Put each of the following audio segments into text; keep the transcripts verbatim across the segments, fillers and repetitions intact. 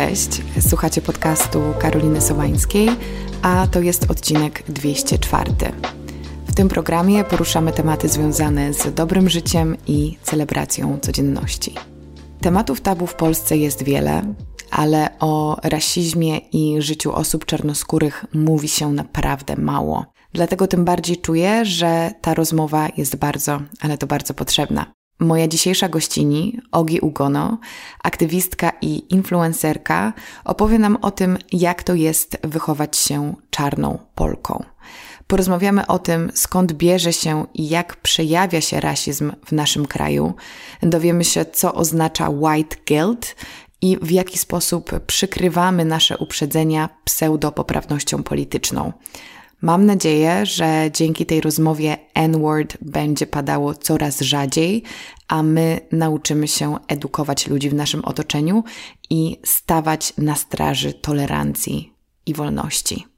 Cześć, słuchacie podcastu Karoliny Sowańskiej, a to jest odcinek dwieście cztery. W tym programie poruszamy tematy związane z dobrym życiem i celebracją codzienności. Tematów tabu w Polsce jest wiele, ale o rasizmie i życiu osób czarnoskórych mówi się naprawdę mało. Dlatego tym bardziej czuję, że ta rozmowa jest bardzo, ale to bardzo potrzebna. Moja dzisiejsza gościni, Ogi Ugono, aktywistka i influencerka, opowie nam o tym, jak to jest wychować się czarną Polką. Porozmawiamy o tym, skąd bierze się i jak przejawia się rasizm w naszym kraju. Dowiemy się, co oznacza white guilt i w jaki sposób przykrywamy nasze uprzedzenia pseudopoprawnością polityczną. Mam nadzieję, że dzięki tej rozmowie N-word będzie padało coraz rzadziej, a my nauczymy się edukować ludzi w naszym otoczeniu i stawać na straży tolerancji i wolności.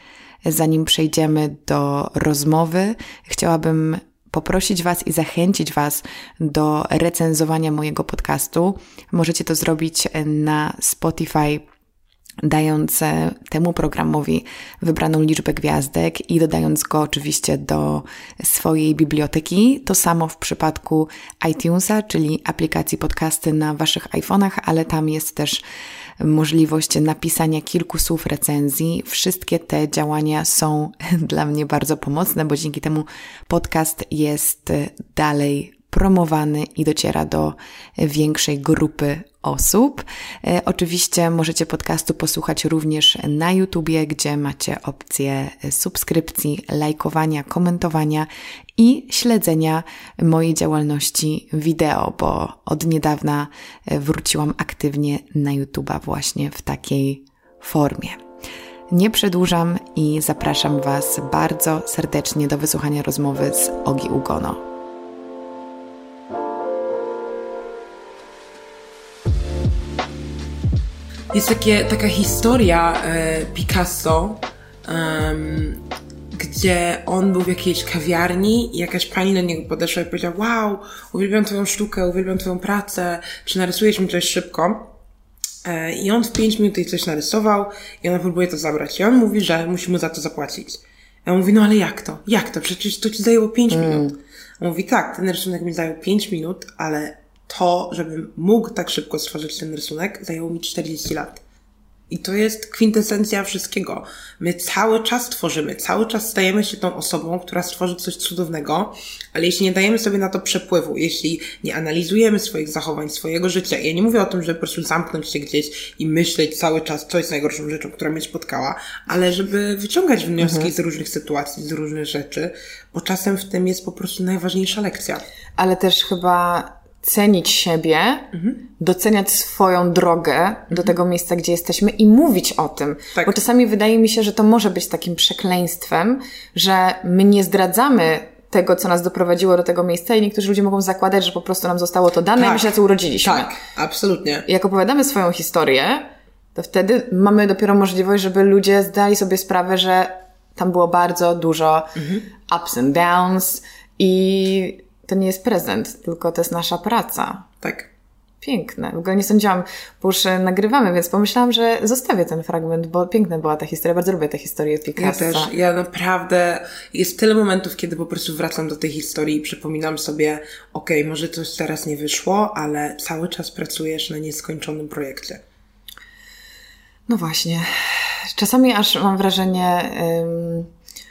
Zanim przejdziemy do rozmowy, chciałabym poprosić Was i zachęcić Was do recenzowania mojego podcastu. Możecie to zrobić na Spotify, dając temu programowi wybraną liczbę gwiazdek i dodając go oczywiście do swojej biblioteki. To samo w przypadku iTunesa, czyli aplikacji podcasty na Waszych iPhone'ach, ale tam jest też możliwość napisania kilku słów recenzji. Wszystkie te działania są dla mnie bardzo pomocne, bo dzięki temu podcast jest dalej promowany i dociera do większej grupy osób. E, oczywiście możecie podcastu posłuchać również na YouTubie, gdzie macie opcję subskrypcji, lajkowania, komentowania i śledzenia mojej działalności wideo, bo od niedawna wróciłam aktywnie na YouTuba właśnie w takiej formie. Nie przedłużam i zapraszam Was bardzo serdecznie do wysłuchania rozmowy z Ogi Ugono. Jest takie, taka historia e, Picasso, um, gdzie on był w jakiejś kawiarni i jakaś pani do niego podeszła i powiedziała: wow, uwielbiam twoją sztukę, uwielbiam twoją pracę, czy narysujesz mi coś szybko? E, I on w pięć minut jej coś narysował i ona próbuje to zabrać. I on mówi, że musi mu za to zapłacić. I on mówi: no ale jak to? Jak to? Przecież to ci zajęło pięć mm. minut. On mówi: tak, ten rysunek mi zajął pięć minut, ale to, żebym mógł tak szybko stworzyć ten rysunek, zajęło mi czterdzieści lat. I to jest kwintesencja wszystkiego. My cały czas tworzymy, cały czas stajemy się tą osobą, która stworzy coś cudownego, ale jeśli nie dajemy sobie na to przepływu, jeśli nie analizujemy swoich zachowań, swojego życia, ja nie mówię o tym, żeby po prostu zamknąć się gdzieś i myśleć cały czas, co jest najgorszą rzeczą, która mnie spotkała, ale żeby wyciągać wnioski mhm. z różnych sytuacji, z różnych rzeczy, bo czasem w tym jest po prostu najważniejsza lekcja. Ale też chyba cenić siebie, mhm. doceniać swoją drogę mhm. do tego miejsca, gdzie jesteśmy i mówić o tym. Tak. Bo czasami wydaje mi się, że to może być takim przekleństwem, że my nie zdradzamy tego, co nas doprowadziło do tego miejsca i niektórzy ludzie mogą zakładać, że po prostu nam zostało to dane tak. i my się na co urodziliśmy. Tak, absolutnie. I jak opowiadamy swoją historię, to wtedy mamy dopiero możliwość, żeby ludzie zdali sobie sprawę, że tam było bardzo dużo mhm. ups and downs i to nie jest prezent, tylko to jest nasza praca. Tak. Piękne. W ogóle nie sądziłam, bo już nagrywamy, więc pomyślałam, że zostawię ten fragment, bo piękna była ta historia. Bardzo lubię tę historię Picassa. Ja też. Ja naprawdę... Jest tyle momentów, kiedy po prostu wracam do tej historii i przypominam sobie, okej, okay, może coś teraz nie wyszło, ale cały czas pracujesz na nieskończonym projekcie. No właśnie. Czasami aż mam wrażenie... Um...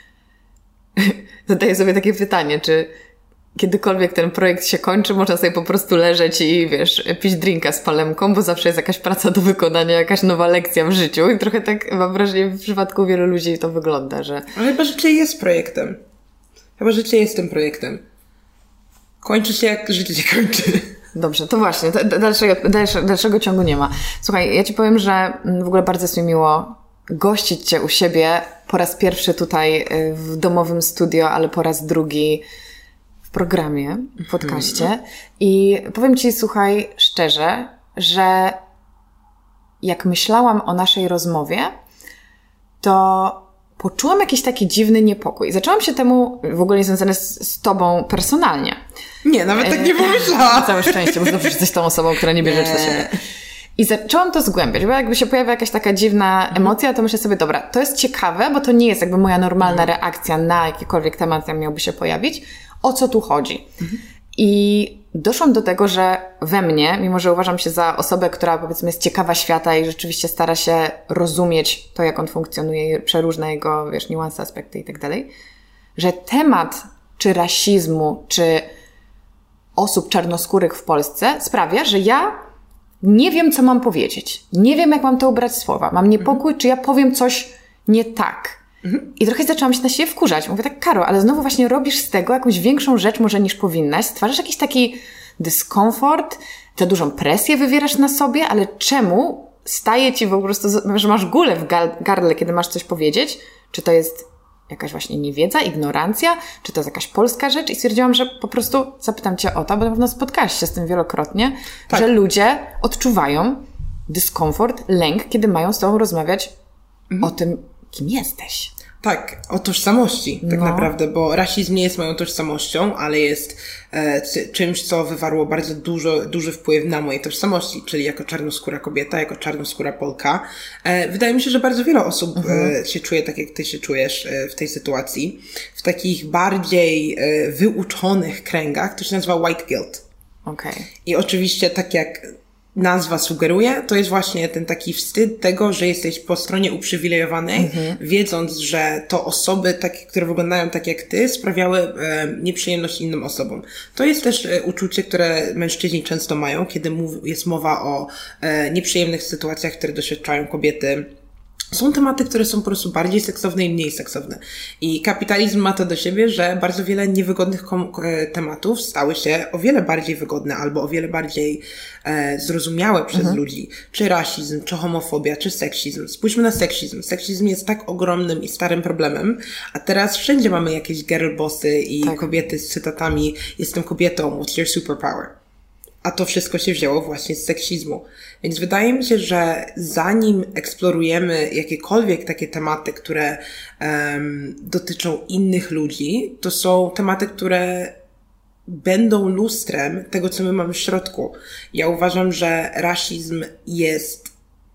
Zadaję sobie takie pytanie, czy kiedykolwiek ten projekt się kończy, można sobie po prostu leżeć i, wiesz, pić drinka z palemką, bo zawsze jest jakaś praca do wykonania, jakaś nowa lekcja w życiu i trochę tak mam wrażenie, w przypadku wielu ludzi to wygląda, że... Ale chyba życie jest projektem. Chyba życie jest tym projektem. Kończy się, jak życie się kończy. Dobrze, to właśnie, dalszego, dalszego, dalszego ciągu nie ma. Słuchaj, ja Ci powiem, że w ogóle bardzo jest mi miło gościć Cię u siebie po raz pierwszy tutaj w domowym studio, ale po raz drugi w programie, w podcaście. Hmm. I powiem Ci, słuchaj, szczerze, że jak myślałam o naszej rozmowie, to poczułam jakiś taki dziwny niepokój. Zaczęłam się temu, w ogóle nie związane z, z Tobą personalnie. Nie, nawet tak nie pomyślałam. Całe szczęście, bo dobrze, że jesteś tą osobą, która nie bierze rzeczy do siebie. I zaczęłam to zgłębiać, bo jakby się pojawia jakaś taka dziwna emocja, to myślę sobie, dobra, to jest ciekawe, bo to nie jest jakby moja normalna reakcja na jakikolwiek temat, jak miałby się pojawić. O co tu chodzi? Mhm. I doszłam do tego, że we mnie, mimo że uważam się za osobę, która powiedzmy jest ciekawa świata i rzeczywiście stara się rozumieć to, jak on funkcjonuje, przeróżne jego, wiesz, niuanse, aspekty i tak dalej, że temat czy rasizmu, czy osób czarnoskórych w Polsce sprawia, że ja nie wiem, co mam powiedzieć. Nie wiem, jak mam to ubrać słowa. Mam niepokój, mhm. czy ja powiem coś nie tak. Mhm. I trochę zaczęłam się na siebie wkurzać. Mówię tak, Karo, ale znowu właśnie robisz z tego jakąś większą rzecz może niż powinnaś. Stwarzasz jakiś taki dyskomfort, za dużą presję wywierasz na sobie, ale czemu staje ci po prostu, że masz gulę w gardle, kiedy masz coś powiedzieć? Czy to jest jakaś właśnie niewiedza, ignorancja? Czy to jest jakaś polska rzecz? I stwierdziłam, że po prostu zapytam cię o to, bo na pewno spotkałaś się z tym wielokrotnie, tak. że ludzie odczuwają dyskomfort, lęk, kiedy mają z tobą rozmawiać mhm. o tym, kim jesteś. Tak, o tożsamości tak no. naprawdę, bo rasizm nie jest moją tożsamością, ale jest e, czymś, co wywarło bardzo dużo, duży wpływ na mojej tożsamości, czyli jako czarnoskóra kobieta, jako czarnoskóra Polka. E, wydaje mi się, że bardzo wiele osób mhm. e, się czuje tak, jak ty się czujesz e, w tej sytuacji. W takich bardziej e, wyuczonych kręgach to się nazywa white guilt. Okay. I oczywiście tak jak nazwa sugeruje, to jest właśnie ten taki wstyd tego, że jesteś po stronie uprzywilejowanej, mhm. wiedząc, że to osoby, takie, które wyglądają tak jak ty, sprawiały e, nieprzyjemność innym osobom. To jest też e, uczucie, które mężczyźni często mają, kiedy mów, jest mowa o e, nieprzyjemnych sytuacjach, które doświadczają kobiety. Są tematy, które są po prostu bardziej seksowne i mniej seksowne. I kapitalizm ma to do siebie, że bardzo wiele niewygodnych kom- tematów stały się o wiele bardziej wygodne albo o wiele bardziej e, zrozumiałe przez mhm. ludzi. Czy rasizm, czy homofobia, czy seksizm. Spójrzmy na seksizm. Seksizm jest tak ogromnym i starym problemem, a teraz wszędzie mamy jakieś girlbossy i tak. kobiety z cytatami "jestem kobietą, what's your superpower?" A to wszystko się wzięło właśnie z seksizmu. Więc wydaje mi się, że zanim eksplorujemy jakiekolwiek takie tematy, które um, dotyczą innych ludzi, to są tematy, które będą lustrem tego, co my mamy w środku. Ja uważam, że rasizm jest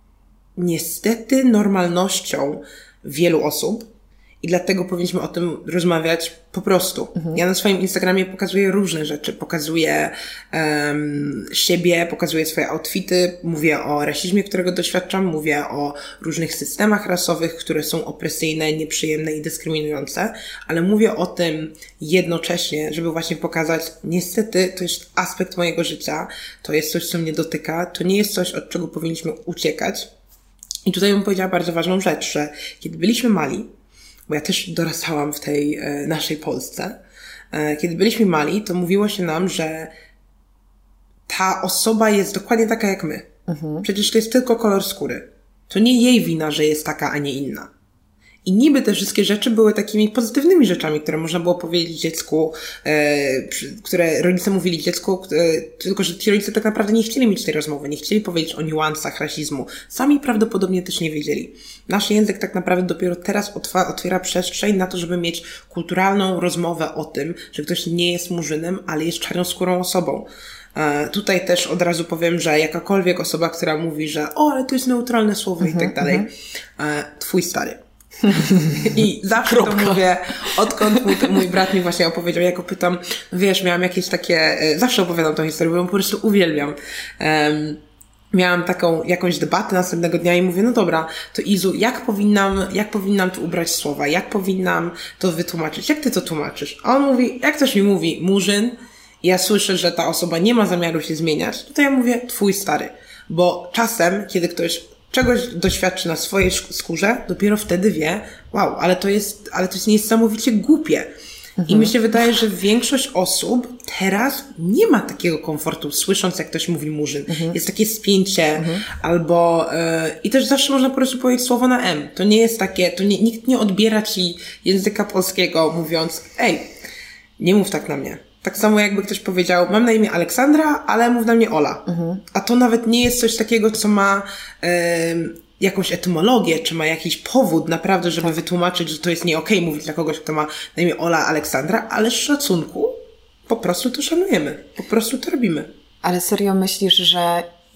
niestety normalnością wielu osób. I dlatego powinniśmy o tym rozmawiać po prostu. Mhm. Ja na swoim Instagramie pokazuję różne rzeczy. Pokazuję um, siebie, pokazuję swoje outfity, mówię o rasizmie, którego doświadczam, mówię o różnych systemach rasowych, które są opresyjne, nieprzyjemne i dyskryminujące, ale mówię o tym jednocześnie, żeby właśnie pokazać, niestety to jest aspekt mojego życia, to jest coś, co mnie dotyka, to nie jest coś, od czego powinniśmy uciekać. I tutaj bym powiedziała bardzo ważną rzecz, że kiedy byliśmy mali, bo ja też dorastałam w tej e, naszej Polsce. E, kiedy byliśmy mali, to mówiło się nam, że ta osoba jest dokładnie taka jak my. Mhm. Przecież to jest tylko kolor skóry. To nie jej wina, że jest taka, a nie inna. I niby te wszystkie rzeczy były takimi pozytywnymi rzeczami, które można było powiedzieć dziecku, e, które rodzice mówili dziecku, e, tylko że ci rodzice tak naprawdę nie chcieli mieć tej rozmowy, nie chcieli powiedzieć o niuansach rasizmu. Sami prawdopodobnie też nie wiedzieli. Nasz język tak naprawdę dopiero teraz otwa- otwiera przestrzeń na to, żeby mieć kulturalną rozmowę o tym, że ktoś nie jest murzynem, ale jest czarnoskórą osobą. E, tutaj też od razu powiem, że jakakolwiek osoba, która mówi, że o, ale to jest neutralne słowo mm-hmm, i tak dalej, mm-hmm. e, twój stary. I zawsze Kropka. to mówię, odkąd mój, mój brat mi właśnie opowiedział, ja go pytam, wiesz, miałam jakieś takie, zawsze opowiadam tą historię, bo ją po prostu uwielbiam. Um, miałam taką jakąś debatę następnego dnia i mówię, no dobra, to Izu, jak powinnam, jak powinnam tu ubrać słowa, jak powinnam to wytłumaczyć, jak ty to tłumaczysz? A on mówi, jak ktoś mi mówi murzyn, i ja słyszę, że ta osoba nie ma zamiaru się zmieniać, to ja mówię, twój stary. Bo czasem, kiedy ktoś czegoś doświadczy na swojej skórze, dopiero wtedy wie, wow, ale to jest, ale to jest niesamowicie głupie. Mhm. I mi się wydaje, że większość osób teraz nie ma takiego komfortu, słysząc, jak ktoś mówi murzyn. Mhm. Jest takie spięcie, mhm. albo yy, i też zawsze można po prostu powiedzieć słowo na M. To nie jest takie, to nie, nikt nie odbiera ci języka polskiego, mówiąc, ej, nie mów tak na mnie. Tak samo jakby ktoś powiedział, mam na imię Aleksandra, ale mów na mnie Ola. Mhm. A to nawet nie jest coś takiego, co ma e, jakąś etymologię, czy ma jakiś powód naprawdę, żeby tak. wytłumaczyć, że to jest nie okej mówić dla kogoś, kto ma na imię Ola, Aleksandra, ale z szacunku po prostu to szanujemy. Po prostu to robimy. Ale serio myślisz, że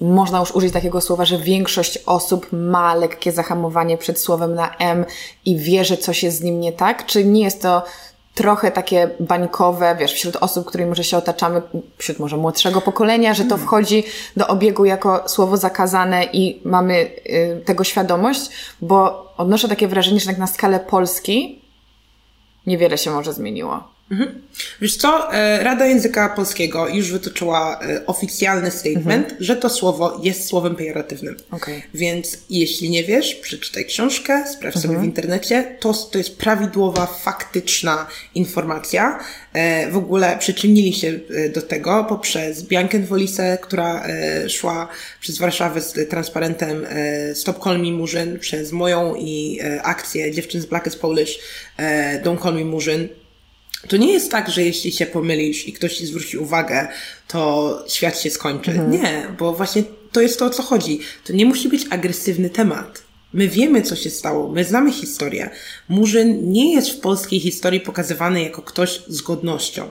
można już użyć takiego słowa, że większość osób ma lekkie zahamowanie przed słowem na M i wie, że coś jest z nim nie tak? Czy nie jest to trochę takie bańkowe, wiesz, wśród osób, którymi może się otaczamy, wśród może młodszego pokolenia, że to wchodzi do obiegu jako słowo zakazane i mamy y, tego świadomość, bo odnoszę takie wrażenie, że tak na skalę Polski niewiele się może zmieniło. Mhm. Wiesz co, Rada Języka Polskiego już wytoczyła oficjalny statement, mhm. że to słowo jest słowem pejoratywnym. Okay. Więc jeśli nie wiesz, przeczytaj książkę, sprawdź mhm. sobie w internecie, to, to jest prawidłowa, faktyczna informacja. W ogóle przyczynili się do tego poprzez Biankę Wolisę, która szła przez Warszawę z transparentem Stop Call Me Murzyn, przez moją i akcję dziewczyn z Black is Polish Don't Call Me Murzyn. To nie jest tak, że jeśli się pomylisz i ktoś ci zwróci uwagę, to świat się skończy. Mhm. Nie, bo właśnie to jest to, o co chodzi. To nie musi być agresywny temat. My wiemy, co się stało. My znamy historię. Murzyn nie jest w polskiej historii pokazywany jako ktoś z godnością.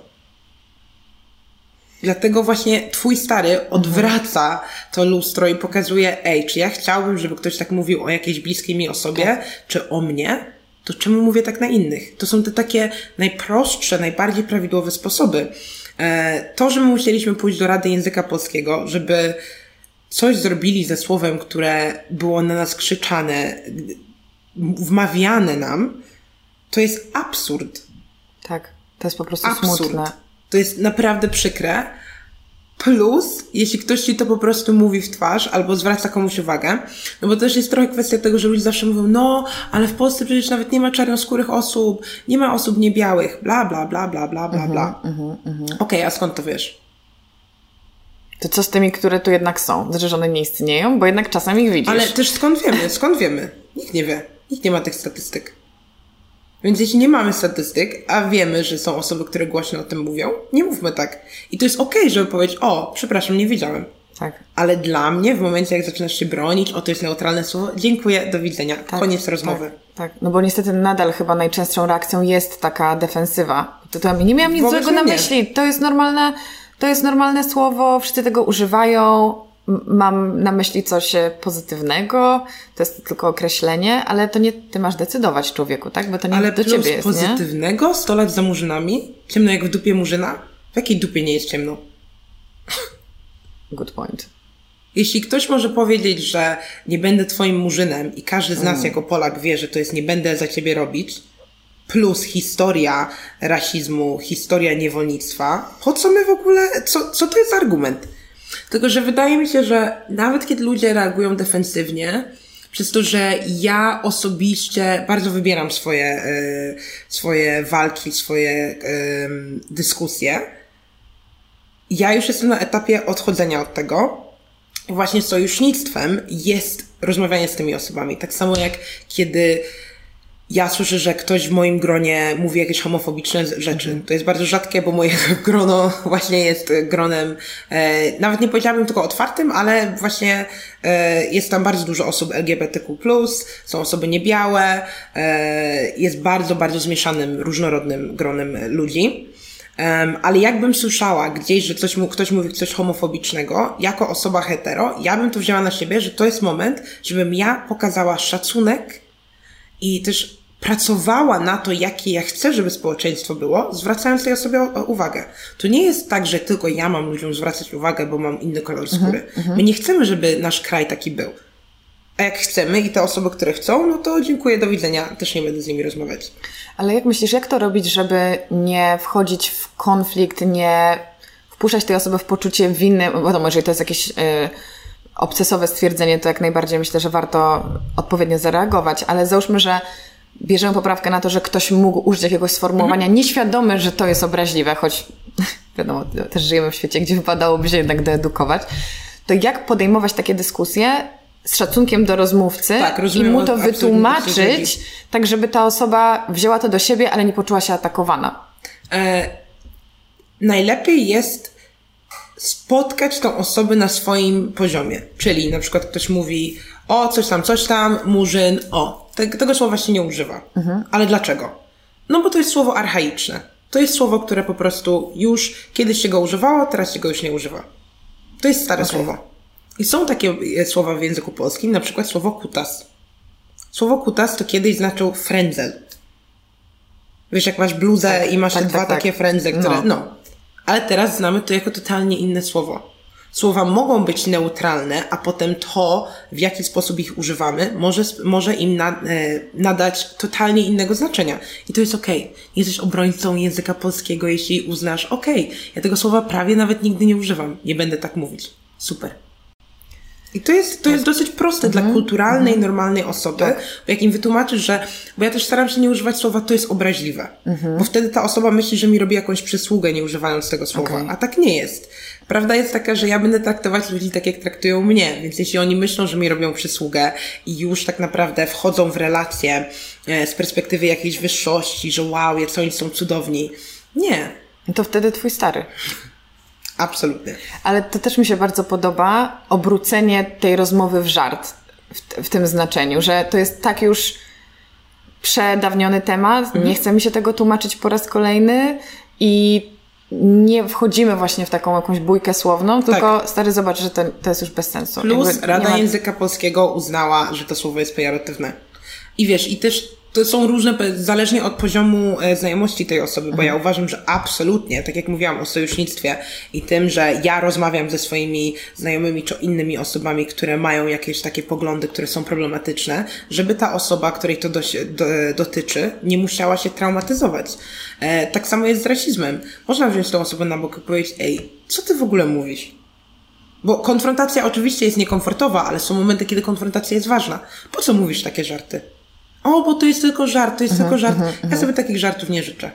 Dlatego właśnie twój stary odwraca mhm. to lustro i pokazuje, ej, czy ja chciałbym, żeby ktoś tak mówił o jakiejś bliskiej mi osobie, tak. czy o mnie? To czemu mówię tak na innych? To są te takie najprostsze, najbardziej prawidłowe sposoby. To, że my musieliśmy pójść do Rady Języka Polskiego, żeby coś zrobili ze słowem, które było na nas krzyczane, wmawiane nam, to jest absurd. Tak, to jest po prostu absurd. Smutne. To jest naprawdę przykre. Plus, jeśli ktoś ci to po prostu mówi w twarz albo zwraca komuś uwagę, no bo też jest trochę kwestia tego, że ludzie zawsze mówią, no, ale w Polsce przecież nawet nie ma czarnoskórych osób, nie ma osób niebiałych, bla, bla, bla, bla, bla, bla, bla. Uh-huh, uh-huh, uh-huh. Okej, okay, a skąd to wiesz? To co z tymi, które tu jednak są? Znaczy, że one nie istnieją? Bo jednak czasem ich widzisz. Ale też skąd wiemy? Skąd wiemy? Nikt nie wie. Nikt nie ma tych statystyk. Więc jeśli nie mamy statystyk, a wiemy, że są osoby, które głośno o tym mówią, nie mówmy tak. I to jest okej, okay, żeby powiedzieć, o, przepraszam, nie wiedziałem. Tak. Ale dla mnie, w momencie, jak zaczynasz się bronić, o, to jest neutralne słowo, dziękuję, do widzenia, tak, koniec rozmowy. Tak, tak, no bo niestety nadal chyba najczęstszą reakcją jest taka defensywa. To, to nie miałam nic Wobec złego na myśli, nie. to jest normalne, to jest normalne słowo, wszyscy tego używają, mam na myśli coś pozytywnego, to jest tylko określenie, ale to nie ty masz decydować, człowieku, tak? Bo to nie ale do ciebie jest, pozytywnego? Nie? sto lat za murzynami? Ciemno jak w dupie murzyna? W jakiej dupie nie jest ciemno? Good point. Jeśli ktoś może powiedzieć, że nie będę twoim murzynem i każdy z nas mm. jako Polak wie, że to jest nie będę za ciebie robić, plus historia rasizmu, historia niewolnictwa, po co my w ogóle, co, co to jest argument? Tylko, że wydaje mi się, że nawet kiedy ludzie reagują defensywnie, przez to, że ja osobiście bardzo wybieram swoje, y, swoje walki, swoje y, dyskusje, ja już jestem na etapie odchodzenia od tego. Właśnie sojusznictwem jest rozmawianie z tymi osobami. Tak samo jak kiedy ja słyszę, że ktoś w moim gronie mówi jakieś homofobiczne rzeczy. To jest bardzo rzadkie, bo moje grono właśnie jest gronem, e, nawet nie powiedziałabym tylko otwartym, ale właśnie e, jest tam bardzo dużo osób L G B T Q plus, są osoby niebiałe, e, jest bardzo, bardzo zmieszanym, różnorodnym gronem ludzi. Um, ale jakbym słyszała gdzieś, że coś, ktoś mówi coś homofobicznego, jako osoba hetero, ja bym to wzięła na siebie, że to jest moment, żebym ja pokazała szacunek i też pracowała na to, jakie ja chcę, żeby społeczeństwo było, zwracając tej osobie uwagę. To nie jest tak, że tylko ja mam ludziom zwracać uwagę, bo mam inny kolor skóry. Mm-hmm. My nie chcemy, żeby nasz kraj taki był. A jak chcemy i te osoby, które chcą, no to dziękuję, do widzenia. Też nie będę z nimi rozmawiać. Ale jak myślisz, jak to robić, żeby nie wchodzić w konflikt, nie wpuszczać tej osoby w poczucie winy? Bo wiadomo, jeżeli to jest jakieś y, obcesowe stwierdzenie, to jak najbardziej myślę, że warto odpowiednio zareagować. Ale załóżmy, że bierzemy poprawkę na to, że ktoś mógł użyć jakiegoś sformułowania mhm. nieświadomy, że to jest obraźliwe, choć wiadomo, też żyjemy w świecie, gdzie wypadałoby się jednak doedukować. To jak podejmować takie dyskusje z szacunkiem do rozmówcy tak, rozumiem, i mu to wytłumaczyć, tak żeby ta osoba wzięła to do siebie, ale nie poczuła się atakowana? E, najlepiej jest spotkać tą osobę na swoim poziomie. Czyli na przykład ktoś mówi o, coś tam, coś tam, murzyn, o. Te, tego słowa się nie używa. Mhm. Ale dlaczego? No bo to jest słowo archaiczne. To jest słowo, które po prostu już kiedyś się go używało, teraz się go już nie używa. To jest stare okay. słowo. I są takie słowa w języku polskim, na przykład słowo kutas. Słowo kutas to kiedyś znaczył frędzel. Wiesz, jak masz bluzę tak, i masz tak, te dwa tak, takie tak. frędze, które... No. no. Ale teraz znamy to jako totalnie inne słowo. Słowa mogą być neutralne, a potem to, w jaki sposób ich używamy, może, może im na, e, nadać totalnie innego znaczenia. I to jest okej. Okay. Jesteś obrońcą języka polskiego, jeśli uznasz, okej, okay, ja tego słowa prawie nawet nigdy nie używam. Nie będę tak mówić. Super. I to jest, to jest dosyć proste mm-hmm. dla kulturalnej, mm-hmm. normalnej osoby, tak. bo jak im wytłumaczysz, że, bo ja też staram się nie używać słowa, to jest obraźliwe. Mm-hmm. Bo wtedy ta osoba myśli, że mi robi jakąś przysługę, nie używając tego słowa. Okay. A tak nie jest. Prawda jest taka, że ja będę traktować ludzi tak, jak traktują mnie. Więc jeśli oni myślą, że mi robią przysługę i już tak naprawdę wchodzą w relacje e, z perspektywy jakiejś wyższości, że wow, jak oni są cudowni. Nie. To wtedy twój stary. Absolutnie. Ale to też mi się bardzo podoba obrócenie tej rozmowy w żart w, w tym znaczeniu, że to jest tak już przedawniony temat, mhm. nie chce mi się tego tłumaczyć po raz kolejny i nie wchodzimy właśnie w taką jakąś bójkę słowną, tylko tak. stary, zobacz, że to, to jest już bez sensu. Plus Jakby Rada ma... Języka Polskiego uznała, że to słowo jest pejoratywne. I wiesz, i też to są różne, zależnie od poziomu e, znajomości tej osoby, bo mhm. ja uważam, że absolutnie, tak jak mówiłam o sojusznictwie i tym, że ja rozmawiam ze swoimi znajomymi czy innymi osobami, które mają jakieś takie poglądy, które są problematyczne, żeby ta osoba, której to do, do, dotyczy, nie musiała się traumatyzować. E, tak samo jest z rasizmem. Można wziąć tą osobę na bok i powiedzieć, ej, co ty w ogóle mówisz? Bo konfrontacja oczywiście jest niekomfortowa, ale są momenty, kiedy konfrontacja jest ważna. Po co mówisz takie żarty? O, bo to jest tylko żart, to jest uh-huh, tylko żart. Uh-huh, ja sobie takich żartów nie życzę.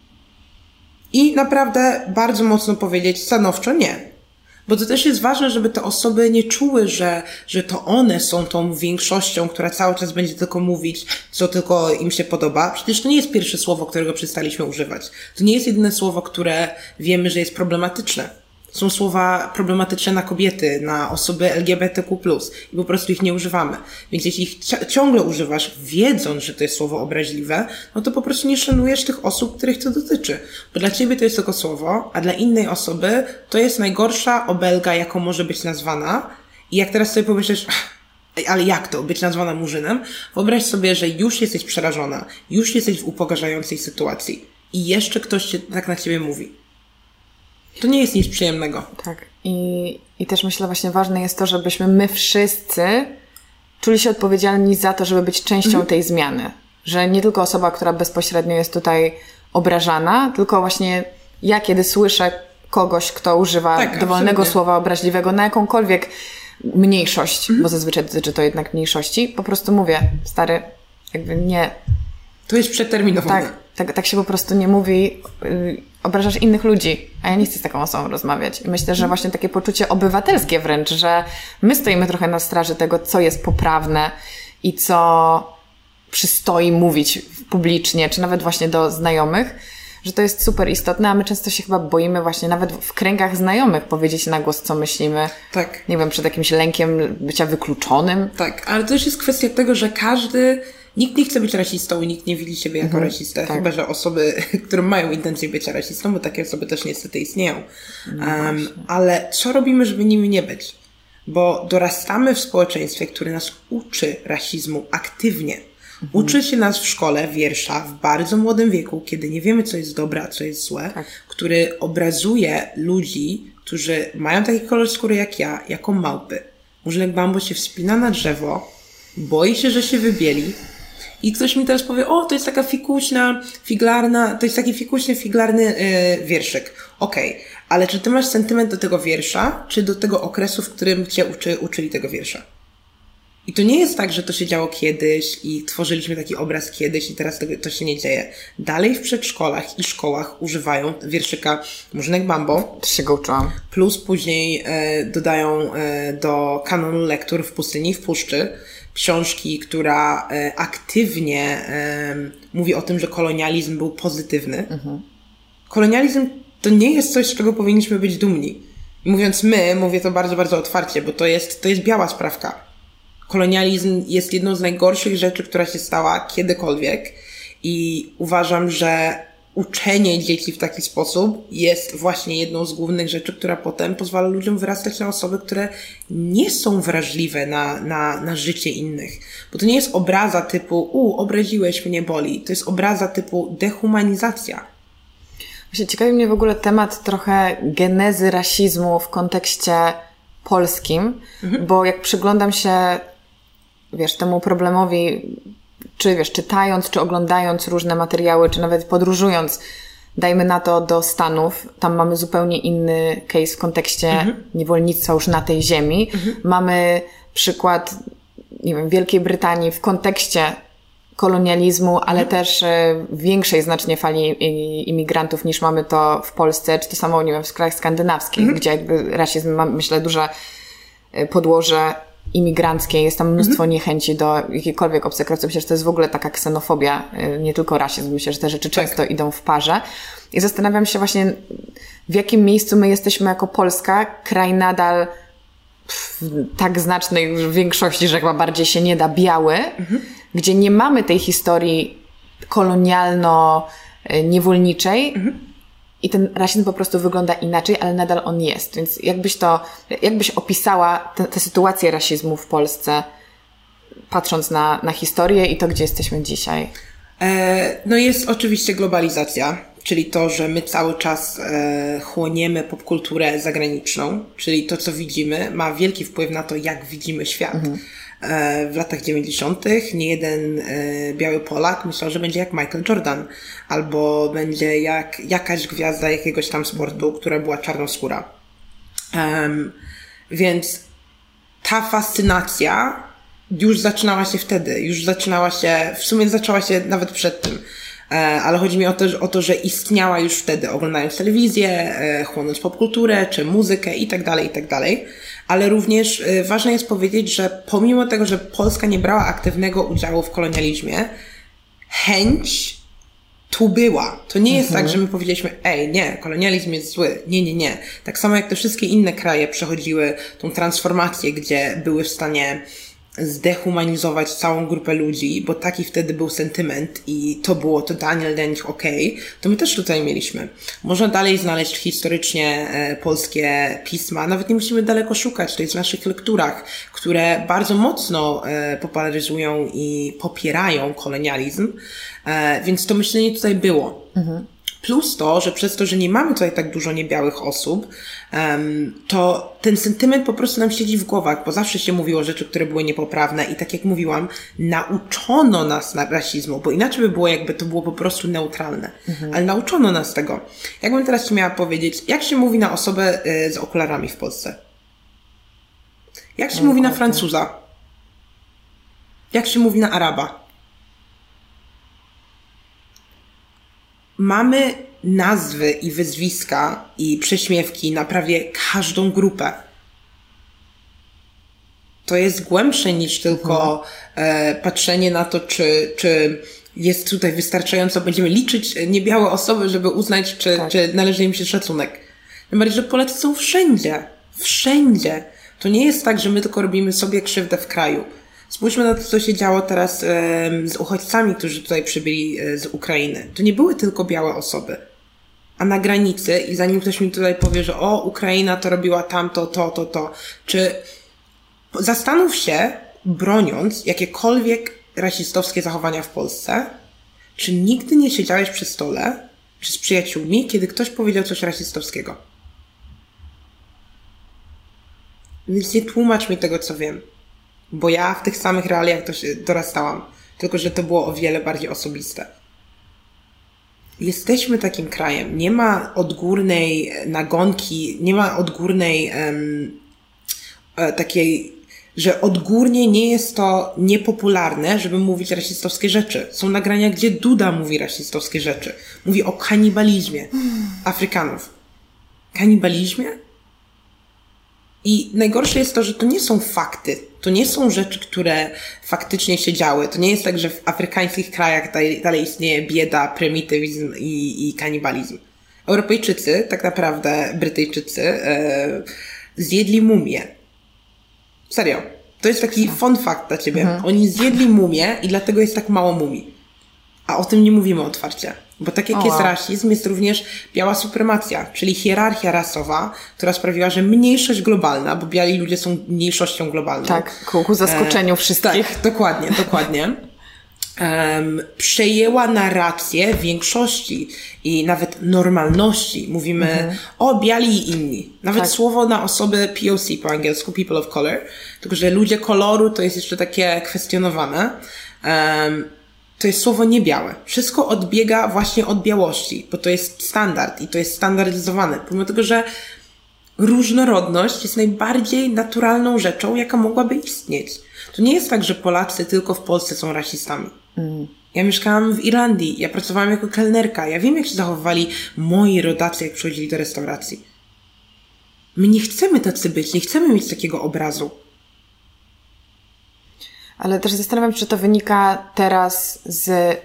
I naprawdę bardzo mocno powiedzieć stanowczo nie. Bo to też jest ważne, żeby te osoby nie czuły, że, że to one są tą większością, która cały czas będzie tylko mówić, co tylko im się podoba. Przecież to nie jest pierwsze słowo, którego przestaliśmy używać. To nie jest jedyne słowo, które wiemy, że jest problematyczne. Są słowa problematyczne na kobiety, na osoby L G B T Q plus i po prostu ich nie używamy. Więc jeśli ich ciągle używasz, wiedząc, że to jest słowo obraźliwe, no to po prostu nie szanujesz tych osób, których to dotyczy. Bo dla ciebie to jest tylko słowo, a dla innej osoby to jest najgorsza obelga, jaką może być nazwana. I jak teraz sobie pomyślisz, ale jak to, być nazwana murzynem? Wyobraź sobie, że już jesteś przerażona, już jesteś w upokarzającej sytuacji i jeszcze ktoś się tak na ciebie mówi. To nie jest nic przyjemnego. Tak. I, i też myślę właśnie ważne jest to, żebyśmy my wszyscy czuli się odpowiedzialni za to, żeby być częścią mhm. tej zmiany. Że nie tylko osoba, która bezpośrednio jest tutaj obrażana, tylko właśnie ja, kiedy słyszę kogoś, kto używa tak, dowolnego absolutnie. Słowa obraźliwego na jakąkolwiek mniejszość, mhm. bo zazwyczaj dotyczy to jednak mniejszości, po prostu mówię, stary, jakby nie... To jest przeterminowane. Tak, tak, tak się po prostu nie mówi... Yy, obrażasz innych ludzi, a ja nie chcę z taką osobą rozmawiać. I myślę, że właśnie takie poczucie obywatelskie wręcz, że my stoimy trochę na straży tego, co jest poprawne i co przystoi mówić publicznie, czy nawet właśnie do znajomych, że to jest super istotne, a my często się chyba boimy właśnie nawet w kręgach znajomych powiedzieć na głos, co myślimy. Tak. Nie wiem, przed jakimś lękiem bycia wykluczonym. Tak, ale to też jest kwestia tego, że każdy... Nikt nie chce być rasistą i nikt nie widzi siebie jako mhm, rasistę, tak. Chyba że osoby, które mają intencję bycia rasistą, bo takie osoby też niestety istnieją. No um, ale co robimy, żeby nimi nie być? Bo dorastamy w społeczeństwie, które nas uczy rasizmu aktywnie. Mhm. Uczy się nas w szkole wiersza w bardzo młodym wieku, kiedy nie wiemy, co jest dobre, a co jest złe, tak. który obrazuje ludzi, którzy mają taki kolor skóry jak ja, jako małpy. Murzynek Bambo się wspina na drzewo, boi się, że się wybieli, i ktoś mi teraz powie, o, to jest taka fikuśna, figlarna, to jest taki fikuśny, figlarny yy, wierszyk. Okej, okay. Ale czy ty masz sentyment do tego wiersza, czy do tego okresu, w którym cię uczy, uczyli tego wiersza? I to nie jest tak, że to się działo kiedyś i tworzyliśmy taki obraz kiedyś i teraz to, to się nie dzieje. Dalej w przedszkolach i szkołach używają wierszyka Murzynek Bambo. To się go uczyłam. Plus później e, dodają e, do kanonu lektur W pustyni i w puszczy książki, która e, aktywnie e, mówi o tym, że kolonializm był pozytywny. Mhm. Kolonializm to nie jest coś, z czego powinniśmy być dumni. I mówiąc my, mówię to bardzo, bardzo otwarcie, bo to jest, to jest biała sprawka. Kolonializm jest jedną z najgorszych rzeczy, która się stała kiedykolwiek i uważam, że uczenie dzieci w taki sposób jest właśnie jedną z głównych rzeczy, która potem pozwala ludziom wyrastać na osoby, które nie są wrażliwe na, na, na życie innych. Bo to nie jest obraza typu, u, obraziłeś mnie, boli. To jest obraza typu dehumanizacja. Właśnie ciekawi mnie w ogóle temat trochę genezy rasizmu w kontekście polskim, mhm. bo jak przyglądam się, wiesz, temu problemowi, czy wiesz, czytając, czy oglądając różne materiały, czy nawet podróżując, dajmy na to do Stanów, tam mamy zupełnie inny case w kontekście mhm. niewolnictwa już na tej ziemi. Mhm. Mamy przykład, nie wiem, Wielkiej Brytanii w kontekście kolonializmu, ale mhm. też większej znacznie fali imigrantów niż mamy to w Polsce, czy to samo, nie wiem, w krajach skandynawskich, mhm. gdzie jakby rasizm ma, myślę, duże podłoże imigranckie, jest tam mnóstwo mhm. niechęci do jakiejkolwiek obcokrajowców. Myślę, że to jest w ogóle taka ksenofobia, nie tylko rasizm. Myślę, że te rzeczy tak. często idą w parze. I zastanawiam się właśnie, w jakim miejscu my jesteśmy jako Polska, kraj nadal w tak znacznej większości, że chyba bardziej się nie da, biały, mhm. gdzie nie mamy tej historii kolonialno-niewolniczej, mhm. i ten rasizm po prostu wygląda inaczej, ale nadal on jest. Więc jakbyś to, jakbyś opisała tę sytuację rasizmu w Polsce, patrząc na, na historię i to, gdzie jesteśmy dzisiaj? E, no jest oczywiście globalizacja, czyli to, że my cały czas e, chłoniemy popkulturę zagraniczną, czyli to, co widzimy, ma wielki wpływ na to, jak widzimy świat. Mhm. W latach dziewięćdziesiątych nie jeden biały Polak myślał, że będzie jak Michael Jordan albo będzie jak jakaś gwiazda jakiegoś tam sportu, która była czarnoskóra. Um, więc ta fascynacja już zaczynała się wtedy, już zaczynała się, w sumie zaczęła się nawet przed tym. Ale chodzi mi o to, że, o to, że istniała już wtedy, oglądając telewizję, chłonąc popkulturę, czy muzykę i tak dalej, i tak dalej. Ale również ważne jest powiedzieć, że pomimo tego, że Polska nie brała aktywnego udziału w kolonializmie, chęć tu była. To nie jest mhm. tak, że my powiedzieliśmy, ej, nie, kolonializm jest zły. Nie, nie, nie. Tak samo jak te wszystkie inne kraje przechodziły tą transformację, gdzie były w stanie zdehumanizować całą grupę ludzi, bo taki wtedy był sentyment i to było totalnie dla nich okej, okay, to my też tutaj mieliśmy. Można dalej znaleźć historycznie e, polskie pisma, nawet nie musimy daleko szukać, to jest w naszych lekturach, które bardzo mocno e, popularyzują i popierają kolonializm, e, więc to myślenie tutaj było. Mhm. Plus to, że przez to, że nie mamy tutaj tak dużo niebiałych osób, um, to ten sentyment po prostu nam siedzi w głowach, bo zawsze się mówiło rzeczy, które były niepoprawne i tak jak mówiłam, nauczono nas na rasizmu, bo inaczej by było, jakby to było po prostu neutralne. Mhm. Ale nauczono nas tego. Jakbym teraz ci miała powiedzieć, jak się mówi na osobę y, z okularami w Polsce? Jak się no, mówi na Francuza? Jak się mówi na Araba? Mamy nazwy i wyzwiska i prześmiewki na prawie każdą grupę. To jest głębsze niż tylko mhm. e, patrzenie na to, czy, czy jest tutaj wystarczająco, będziemy liczyć niebiałe osoby, żeby uznać, czy, tak. czy należy im się szacunek. Tym bardziej, że Polacy są wszędzie. Wszędzie. To nie jest tak, że my tylko robimy sobie krzywdę w kraju. Spójrzmy na to, co się działo teraz e, z uchodźcami, którzy tutaj przybyli e, z Ukrainy. To nie były tylko białe osoby. A na granicy, i zanim ktoś mi tutaj powie, że o, Ukraina to robiła tamto, to, to, to, czy zastanów się, broniąc jakiekolwiek rasistowskie zachowania w Polsce, czy nigdy nie siedziałeś przy stole, czy z przyjaciółmi, kiedy ktoś powiedział coś rasistowskiego? Więc nie tłumacz mi tego, co wiem. Bo ja w tych samych realiach to się dorastałam. Tylko że to było o wiele bardziej osobiste. Jesteśmy takim krajem. Nie ma odgórnej nagonki, nie ma odgórnej um, takiej, że odgórnie nie jest to niepopularne, żeby mówić rasistowskie rzeczy. Są nagrania, gdzie Duda mówi rasistowskie rzeczy. Mówi o kanibalizmie Afrykanów. Kanibalizmie? I najgorsze jest to, że to nie są fakty. To nie są rzeczy, które faktycznie się działy. To nie jest tak, że w afrykańskich krajach dalej, dalej istnieje bieda, prymitywizm i, i kanibalizm. Europejczycy, tak naprawdę Brytyjczycy, e, zjedli mumię. Serio. To jest taki fun fact dla ciebie. Mhm. Oni zjedli mumię i dlatego jest tak mało mumii. A o tym nie mówimy otwarcie. Bo tak jak O, jest wow. rasizm, jest również biała supremacja, czyli hierarchia rasowa, która sprawiła, że mniejszość globalna, bo biali ludzie są mniejszością globalną. Tak, ku, ku zaskoczeniu e, wszystkich. Tak, dokładnie, dokładnie. Um, przejęła narrację większości i nawet normalności. Mówimy mhm. o biali i inni. Nawet tak. słowo na osoby P O C po angielsku, people of color, tylko że ludzie koloru to jest jeszcze takie kwestionowane. Um, to jest słowo niebiałe. Wszystko odbiega właśnie od białości, bo to jest standard i to jest standaryzowane. Pomimo tego, że różnorodność jest najbardziej naturalną rzeczą, jaka mogłaby istnieć. To nie jest tak, że Polacy tylko w Polsce są rasistami. Mm. Ja mieszkałam w Irlandii, ja pracowałam jako kelnerka, ja wiem, jak się zachowywali moi rodacy, jak przychodzili do restauracji. My nie chcemy tacy być, nie chcemy mieć takiego obrazu. Ale też zastanawiam się, czy to wynika teraz z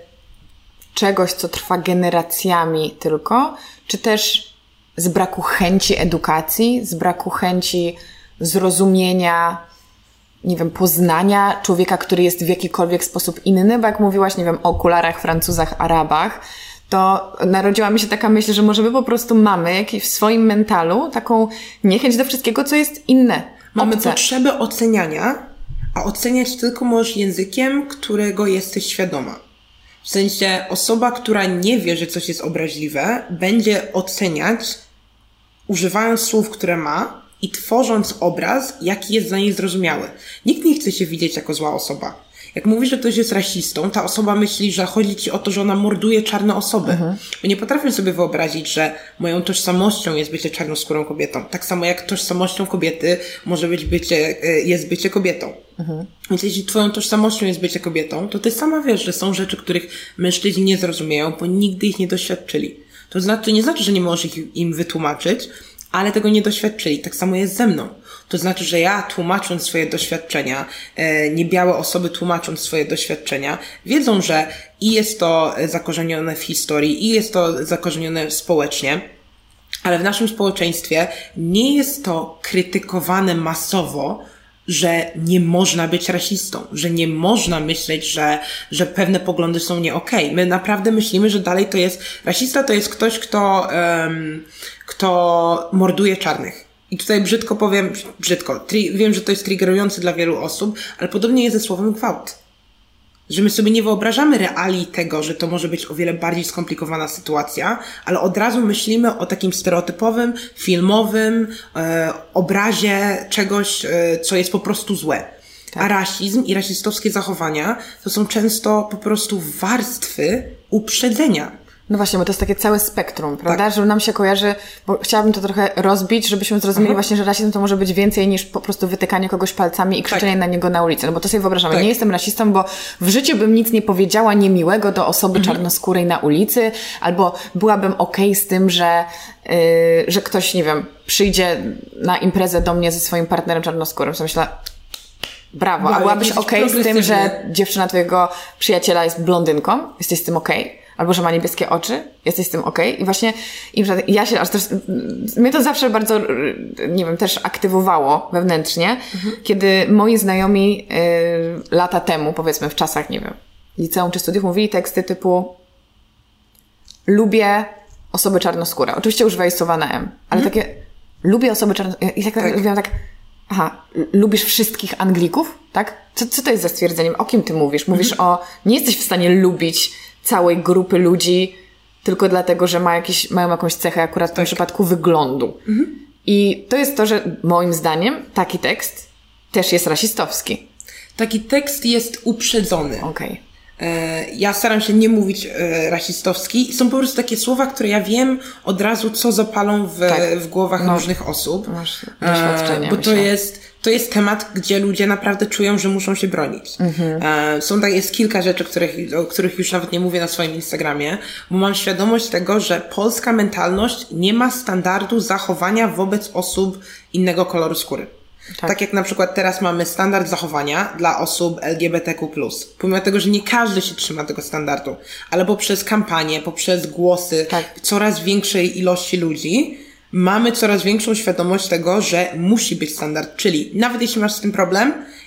czegoś, co trwa generacjami tylko, czy też z braku chęci edukacji, z braku chęci zrozumienia, nie wiem, poznania człowieka, który jest w jakikolwiek sposób inny, bo jak mówiłaś, nie wiem, o okularach, Francuzach, Arabach, to narodziła mi się taka myśl, że może my po prostu mamy jakiś w swoim mentalu taką niechęć do wszystkiego, co jest inne. Mamy obce. potrzebę oceniania, a oceniać tylko możesz językiem, którego jesteś świadoma. W sensie osoba, która nie wie, że coś jest obraźliwe, będzie oceniać, używając słów, które ma i tworząc obraz, jaki jest dla niej zrozumiały. Nikt nie chce się widzieć jako zła osoba. Jak mówisz, że ktoś jest rasistą, ta osoba myśli, że chodzi ci o to, że ona morduje czarne osoby. Mhm. Bo nie potrafię sobie wyobrazić, że moją tożsamością jest bycie czarnoskórą kobietą. Tak samo jak tożsamością kobiety może być bycie, jest bycie kobietą. Mhm. Więc jeśli twoją tożsamością jest bycie kobietą, to ty sama wiesz, że są rzeczy, których mężczyźni nie zrozumieją, bo nigdy ich nie doświadczyli. To znaczy, nie znaczy, że nie możesz ich, im wytłumaczyć, ale tego nie doświadczyli. Tak samo jest ze mną. To znaczy, że ja tłumacząc swoje doświadczenia, e, niebiałe osoby tłumacząc swoje doświadczenia, wiedzą, że i jest to zakorzenione w historii, i jest to zakorzenione społecznie, ale w naszym społeczeństwie nie jest to krytykowane masowo, że nie można być rasistą, że nie można myśleć, że, że pewne poglądy są nie okej. Okay. My naprawdę myślimy, że dalej to jest, rasista to jest ktoś, kto, um, kto morduje czarnych. I tutaj brzydko powiem, brzydko, tri, wiem, że to jest triggerujące dla wielu osób, ale podobnie jest ze słowem gwałt. Że my sobie nie wyobrażamy reali tego, że to może być o wiele bardziej skomplikowana sytuacja, ale od razu myślimy o takim stereotypowym, filmowym e, obrazie czegoś, e, co jest po prostu złe. Tak. A rasizm i rasistowskie zachowania to są często po prostu warstwy uprzedzenia. No właśnie, bo to jest takie całe spektrum, prawda? Tak. Że nam się kojarzy, bo chciałabym to trochę rozbić, żebyśmy zrozumieli Aha. właśnie, że rasizm to może być więcej niż po prostu wytykanie kogoś palcami i krzyczenie tak. na niego na ulicy. No bo to sobie wyobrażamy. Tak. Nie jestem rasistą, bo w życiu bym nic nie powiedziała niemiłego do osoby mhm. czarnoskórej na ulicy, albo byłabym okej z tym, że, yy, że ktoś, nie wiem, przyjdzie na imprezę do mnie ze swoim partnerem czarnoskórym. To myślę, brawo, wow, a byłabyś okej z tym, że dziewczyna twojego przyjaciela jest blondynką? Jesteś z tym okej? Albo że ma niebieskie oczy, jesteś z tym okej. Okay. I właśnie i ja się aż też, mnie to zawsze bardzo, nie wiem, też aktywowało wewnętrznie, mhm. kiedy moi znajomi y, lata temu, powiedzmy w czasach, nie wiem, liceum czy studiów, mówili teksty typu lubię osoby czarnoskóre. Oczywiście używaj słowa na M, ale mhm. takie lubię osoby czarnoskóre. I tak, tak. mówiłam tak, aha, lubisz wszystkich Anglików? Tak? Co, co to jest za stwierdzeniem? O kim ty mówisz? Mówisz mhm. o, nie jesteś w stanie lubić całej grupy ludzi tylko dlatego, że ma jakieś, mają jakąś cechę akurat w tym tak. przypadku wyglądu. Mhm. I to jest to, że moim zdaniem taki tekst też jest rasistowski. Taki tekst jest uprzedzony. Okej. Okay. Ja staram się nie mówić e, rasistowski. Są po prostu takie słowa, które ja wiem od razu, co zapalą w, tak. w głowach no, różnych osób. Masz doświadczenie, e, Bo myślę. to jest, to jest temat, gdzie ludzie naprawdę czują, że muszą się bronić. Mhm. E, są tak, jest kilka rzeczy, których, o których już nawet nie mówię na swoim Instagramie, bo mam świadomość tego, że polska mentalność nie ma standardu zachowania wobec osób innego koloru skóry. Tak. tak jak na przykład teraz mamy standard zachowania dla osób L G B T Q plus. Pomimo tego, że nie każdy się trzyma tego standardu, ale poprzez kampanie, poprzez głosy tak. coraz większej ilości ludzi mamy coraz większą świadomość tego, że musi być standard. Czyli nawet jeśli masz z tym problem,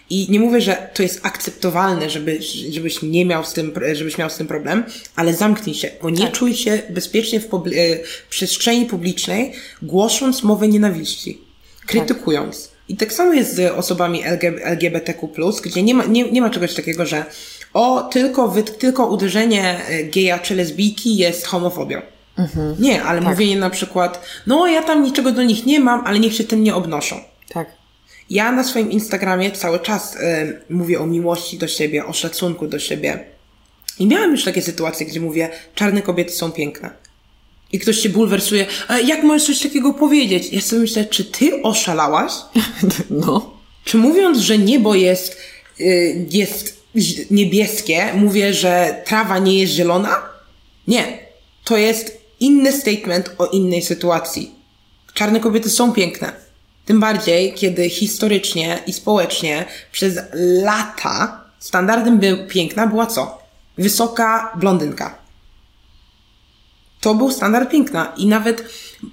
I nie mówię, że to jest akceptowalne, żeby, żebyś nie miał z tym, żebyś miał z tym problem, ale zamknij się, bo nie tak. czuj się bezpiecznie w, publi- w przestrzeni publicznej, głosząc mowę nienawiści, krytykując. Tak. I tak samo jest z osobami L G B T Q plus, gdzie nie ma, nie, nie ma czegoś takiego, że o, tylko, wy, tylko uderzenie geja czy lesbijki jest homofobią. Mhm. Nie, ale tak. mówienie na przykład, no ja tam niczego do nich nie mam, ale niech się tym nie obnoszą. Tak. Ja na swoim Instagramie cały czas y, mówię o miłości do siebie, o szacunku do siebie. I miałam już takie sytuacje, gdzie mówię, czarne kobiety są piękne. I ktoś się bulwersuje, a jak możesz coś takiego powiedzieć? Ja sobie myślę, czy ty oszalałaś? No. Czy mówiąc, że niebo jest, y, jest niebieskie, mówię, że trawa nie jest zielona? Nie. To jest inny statement o innej sytuacji. Czarne kobiety są piękne. Tym bardziej, kiedy historycznie i społecznie przez lata standardem był piękna była co? Wysoka blondynka. To był standard piękna. I nawet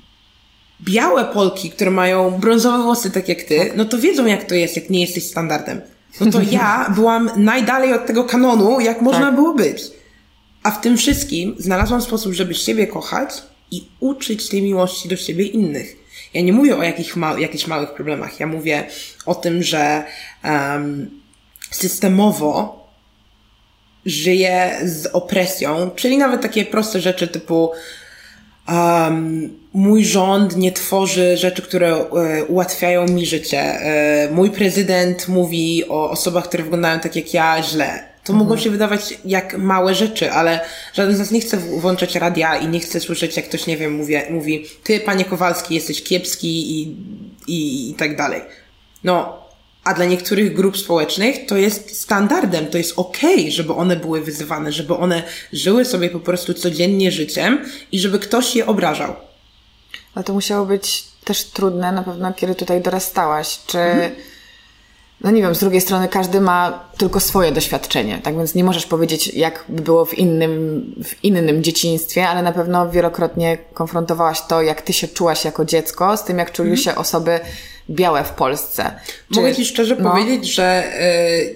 białe Polki, które mają brązowe włosy tak jak ty, no to wiedzą jak to jest, jak nie jesteś standardem. No to ja byłam najdalej od tego kanonu, jak można tak. było być. A w tym wszystkim znalazłam sposób, żeby siebie kochać i uczyć tej miłości do siebie innych. Ja nie mówię o jakich ma- jakichś małych problemach. Ja mówię o tym, że um, systemowo żyję z opresją, czyli nawet takie proste rzeczy typu um, mój rząd nie tworzy rzeczy, które e, ułatwiają mi życie. E, mój prezydent mówi o osobach, które wyglądają tak jak ja, źle. To mhm. mogą się wydawać jak małe rzeczy, ale żaden z nas nie chce włączać radia i nie chce słyszeć, jak ktoś, nie wiem, mówi, mówi ty, panie Kowalski, jesteś kiepski i, i, i tak dalej. No, a dla niektórych grup społecznych to jest standardem, to jest okej, okay, żeby one były wyzywane, żeby one żyły sobie po prostu codziennie życiem i żeby ktoś je obrażał. Ale to musiało być też trudne na pewno, kiedy tutaj dorastałaś. Czy... Mhm. No nie wiem, z drugiej strony każdy ma tylko swoje doświadczenie, tak więc nie możesz powiedzieć, jak by było w innym, w innym dzieciństwie, ale na pewno wielokrotnie konfrontowałaś to, jak ty się czułaś jako dziecko, z tym, jak czuły się osoby białe w Polsce. Czy, Mogę ci szczerze no? powiedzieć, że y,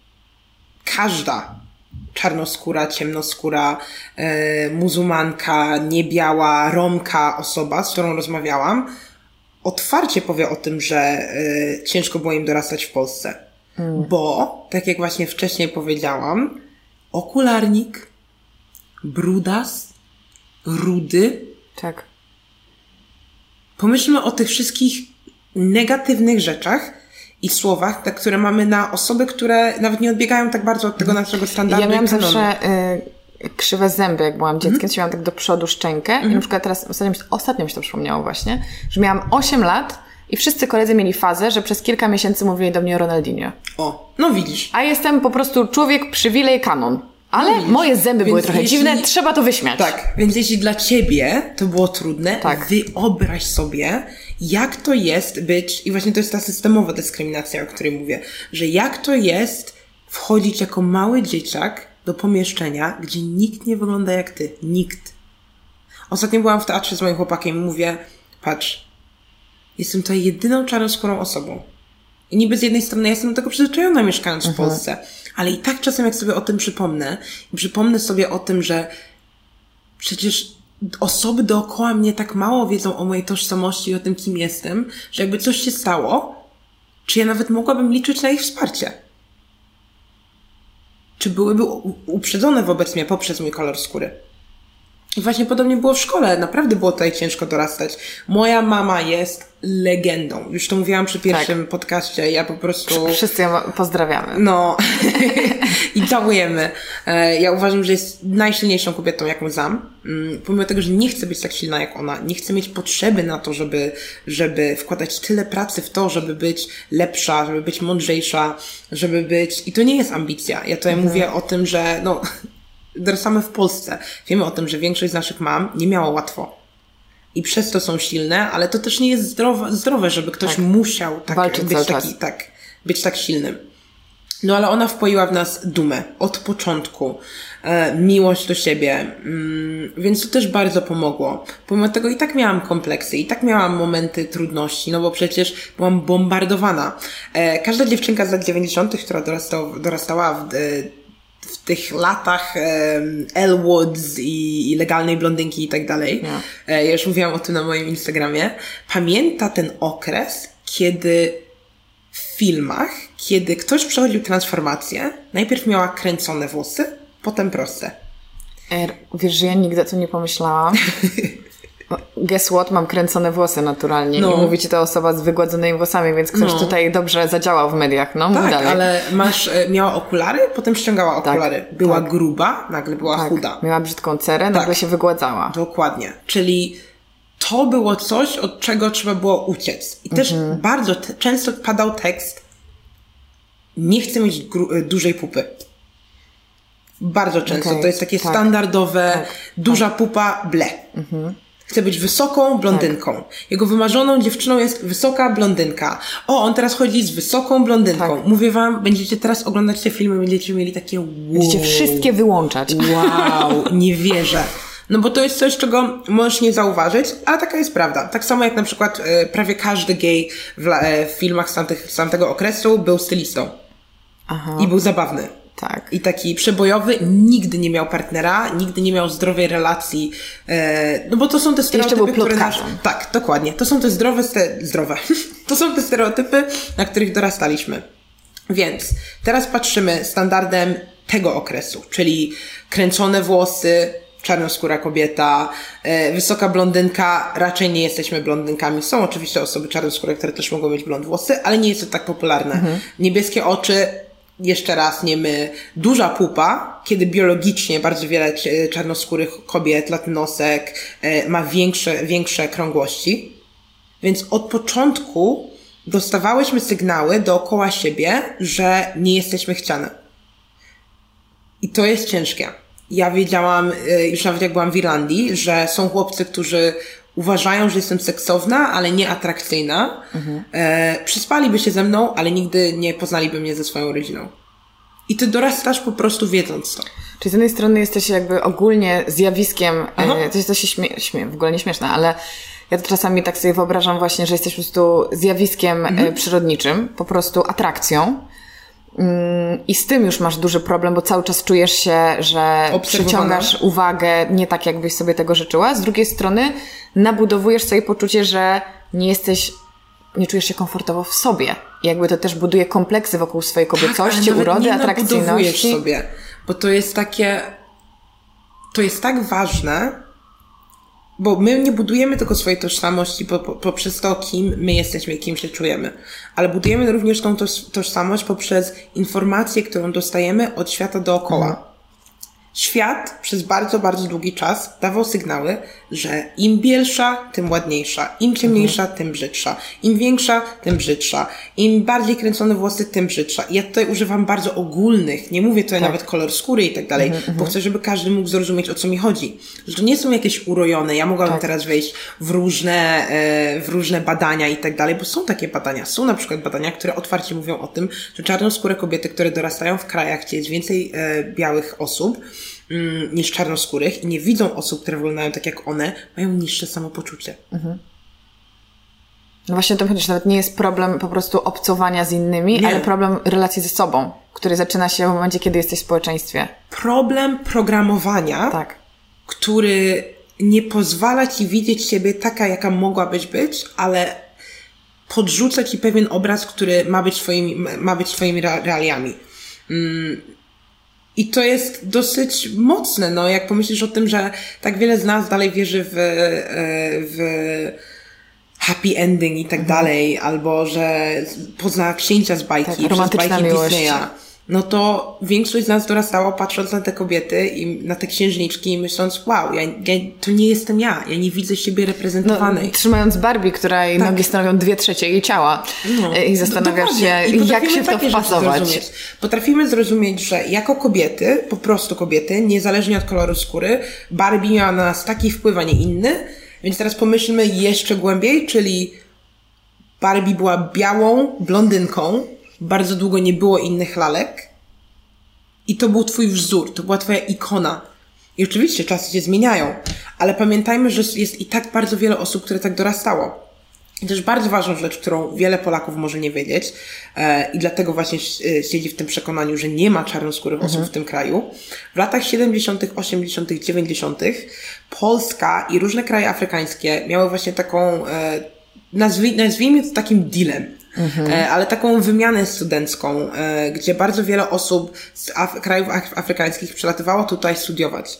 każda czarnoskóra, ciemnoskóra, y, muzułmanka, niebiała, Romka osoba, z którą rozmawiałam, otwarcie powie o tym, że y, ciężko było im dorastać w Polsce. Mm. Bo, tak jak właśnie wcześniej powiedziałam, okularnik, brudas, rudy. Tak. Pomyślmy o tych wszystkich negatywnych rzeczach i słowach, tak, które mamy na osoby, które nawet nie odbiegają tak bardzo od tego naszego standardu. Ja miałam zawsze y, krzywe zęby, jak byłam dzieckiem, mm. miałam tak do przodu szczękę mm. i na przykład teraz ostatnio mi, ostatnio mi się to przypomniało właśnie, że miałam osiem lat i wszyscy koledzy mieli fazę, że przez kilka miesięcy mówili do mnie Ronaldinho. O, no widzisz. A jestem po prostu człowiek, przywilej, kanon. Ale no moje zęby więc były trochę jeśli, dziwne, trzeba to wyśmiać. Tak, więc jeśli dla ciebie to było trudne, tak. wyobraź sobie, jak to jest być, i właśnie to jest ta systemowa dyskryminacja, o której mówię, że jak to jest wchodzić jako mały dzieciak do pomieszczenia, gdzie nikt nie wygląda jak ty. Nikt. Ostatnio byłam w teatrze z moim chłopakiem i mówię, patrz, jestem tutaj jedyną czarnoskórą osobą. I niby z jednej strony ja jestem do tego przyzwyczajona mieszkając mhm. w Polsce, ale i tak czasem jak sobie o tym przypomnę, i przypomnę sobie o tym, że przecież osoby dookoła mnie tak mało wiedzą o mojej tożsamości i o tym, kim jestem, że jakby coś się stało, czy ja nawet mogłabym liczyć na ich wsparcie? Czy byłyby uprzedzone wobec mnie poprzez mój kolor skóry? I właśnie podobnie było w szkole. Naprawdę było tutaj ciężko dorastać. Moja mama jest legendą. Już to mówiłam przy pierwszym tak. podcaście. Ja po prostu... Wszyscy ją pozdrawiamy. No. I całujemy. Ja uważam, że jest najsilniejszą kobietą, jaką znam. Pomimo tego, że nie chcę być tak silna jak ona. Nie chcę mieć potrzeby na to, żeby, żeby wkładać tyle pracy w to, żeby być lepsza, żeby być mądrzejsza, żeby być... I to nie jest ambicja. Ja tutaj mhm. mówię o tym, że no... dorastamy w Polsce. Wiemy o tym, że większość z naszych mam nie miało łatwo. I przez to są silne, ale to też nie jest zdrowe, zdrowe żeby ktoś tak. musiał tak być, taki, tak, być tak silnym. No ale ona wpoiła w nas dumę od początku, e, miłość do siebie, mm, więc to też bardzo pomogło. Pomimo tego i tak miałam kompleksy, i tak miałam momenty trudności, no bo przecież byłam bombardowana. E, każda dziewczynka z lat dziewięćdziesiątych, która dorastała, dorastała w, w tych latach e, Elle Woods i, i legalnej blondynki i tak dalej, no. e, ja już mówiłam o tym na moim Instagramie, pamięta ten okres, kiedy w filmach, kiedy ktoś przechodził transformację, najpierw miała kręcone włosy, potem proste. Er, wiesz, że ja nigdy o tym nie pomyślałam. Guess what? Mam kręcone włosy naturalnie. No. I mówi ci to osoba z wygładzonymi włosami, więc ktoś no. tutaj dobrze zadziałał w mediach. No, tak, dalej. Ale masz, miała okulary, potem ściągała okulary. Tak, była tak. gruba, nagle była tak. chuda. Miała brzydką cerę, nagle tak. się wygładzała. Dokładnie. Czyli to było coś, od czego trzeba było uciec. I też mhm. bardzo te, często padał tekst: nie chcę mieć gru- dużej pupy. Bardzo często. Okay. To jest takie tak. standardowe, tak. duża tak. pupa, ble. Mhm. Chcę być wysoką blondynką. Tak. Jego wymarzoną dziewczyną jest wysoka blondynka. O, on teraz chodzi z wysoką blondynką. Tak. Mówię wam, będziecie teraz oglądać te filmy, będziecie mieli takie wow. Będziecie wszystkie wyłączać. Wow, nie wierzę. No bo to jest coś, czego możesz nie zauważyć, ale taka jest prawda. Tak samo jak na przykład e, prawie każdy gej w, e, w filmach z, tamtych, z tamtego okresu był stylistą. Aha. I był zabawny. Tak. I taki przebojowy, nigdy nie miał partnera, nigdy nie miał zdrowej relacji. E, no bo to są te stereotypy, które nas... Tak, dokładnie. To są te zdrowe... Ste... Zdrowe. To są te stereotypy, na których dorastaliśmy. Więc teraz patrzymy standardem tego okresu, czyli kręcone włosy, czarnoskóra kobieta, e, wysoka blondynka, raczej nie jesteśmy blondynkami. Są oczywiście osoby czarnoskóre, które też mogą mieć blond włosy, ale nie jest to tak popularne. Mhm. Niebieskie oczy, jeszcze raz nie my, duża pupa, kiedy biologicznie bardzo wiele czarnoskórych kobiet, latynosek e, ma większe, większe krągłości. Więc od początku dostawałyśmy sygnały dookoła siebie, że nie jesteśmy chciane. I to jest ciężkie. Ja wiedziałam, już nawet jak byłam w Irlandii, że są chłopcy, którzy uważają, że jestem seksowna, ale nie atrakcyjna. Mhm. E, przyspaliby się ze mną, ale nigdy nie poznaliby mnie ze swoją rodziną. I ty dorastasz po prostu wiedząc to. Czyli z jednej strony jesteś jakby ogólnie zjawiskiem, e, to jest to się śmie- śmie- w ogóle nie śmieszne, ale ja to czasami tak sobie wyobrażam właśnie, że jesteś po prostu zjawiskiem mhm. e, przyrodniczym, po prostu atrakcją. I z tym już masz duży problem, bo cały czas czujesz się, że przyciągasz uwagę nie tak, jakbyś sobie tego życzyła. Z drugiej strony nabudowujesz sobie poczucie, że nie jesteś, nie czujesz się komfortowo w sobie. I jakby to też buduje kompleksy wokół swojej kobiecości, tak, urody, nie atrakcyjności. Sobie, bo to jest takie, to jest tak ważne, bo my nie budujemy tylko swojej tożsamości po, po, poprzez to, kim my jesteśmy i kim się czujemy, ale budujemy również tą toż, tożsamość poprzez informację, którą dostajemy od świata dookoła. Mhm. Świat przez bardzo, bardzo długi czas dawał sygnały, że im bielsza, tym ładniejsza, im ciemniejsza, mhm. tym brzydsza, im większa, tym brzydsza, im bardziej kręcone włosy, tym brzydsza. I ja tutaj używam bardzo ogólnych, nie mówię tutaj tak. nawet kolor skóry i tak dalej, mhm, bo chcę, żeby każdy mógł zrozumieć, o co mi chodzi. Że to nie są jakieś urojone, ja mogłabym tak. teraz wejść w różne, e, w różne badania i tak dalej, bo są takie badania. Są na przykład badania, które otwarcie mówią o tym, że czarnoskóre kobiety, które dorastają w krajach, gdzie jest więcej e, białych osób, niż czarnoskórych i nie widzą osób, które wyglądają tak jak one, mają niższe samopoczucie. Mhm. No właśnie o tym chodzi, że nawet nie jest problem po prostu obcowania z innymi, nie. ale problem relacji ze sobą, który zaczyna się w momencie, kiedy jesteś w społeczeństwie. Problem programowania, tak. który nie pozwala ci widzieć siebie taka, jaka mogłabyś być, ale podrzuca ci pewien obraz, który ma być twoimi, ma być twoimi realiami. Mm. I to jest dosyć mocne, no, jak pomyślisz o tym, że tak wiele z nas dalej wierzy w, w happy ending i tak mhm. dalej, albo że pozna księcia z bajki, tak, przez bajki Disneya. No to większość z nas dorastała patrząc na te kobiety i na te księżniczki i myśląc, wow, ja, ja, to nie jestem ja, ja nie widzę siebie reprezentowanej. No, trzymając Barbie, której tak. nogi stanowią dwie trzecie jej ciała no. i zastanawiasz do, się, I jak się w to wpasować. Potrafimy zrozumieć, że jako kobiety, po prostu kobiety, niezależnie od koloru skóry, Barbie miała na nas taki wpływ, a nie inny, więc teraz pomyślmy jeszcze głębiej, czyli Barbie była białą blondynką, bardzo długo nie było innych lalek i to był twój wzór, to była twoja ikona. I oczywiście czasy się zmieniają, ale pamiętajmy, że jest i tak bardzo wiele osób, które tak dorastało. I też bardzo ważną rzecz, którą wiele Polaków może nie wiedzieć e, i dlatego właśnie siedzi w tym przekonaniu, że nie ma czarnoskórych mhm. osób w tym kraju. W latach siedemdziesiątych, osiemdziesiątych, dziewięćdziesiątych Polska i różne kraje afrykańskie miały właśnie taką, e, nazwij, nazwijmy to takim dealem. Mhm. E, ale taką wymianę studencką, e, gdzie bardzo wiele osób z Af- krajów af- afrykańskich przelatywało tutaj studiować.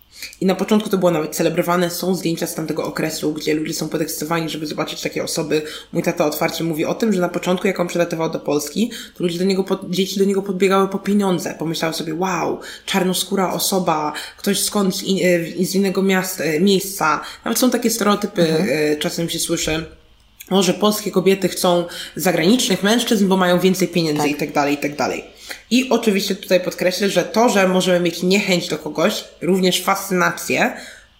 I na początku to było nawet celebrowane, są zdjęcia z tamtego okresu, gdzie ludzie są podekscytowani, żeby zobaczyć takie osoby. Mój tata otwarcie mówi o tym, że na początku, jak on przelatywał do Polski, to ludzie do niego, pod, dzieci do niego podbiegały po pieniądze. Pomyślały sobie, wow, czarnoskóra osoba, ktoś skąd z, in, z innego miasta, miejsca. Nawet są takie stereotypy, mhm. czasem się słyszy. O, że polskie kobiety chcą zagranicznych mężczyzn, bo mają więcej pieniędzy tak. i tak dalej, i tak dalej. I oczywiście tutaj podkreślę, że to, że możemy mieć niechęć do kogoś, również fascynację,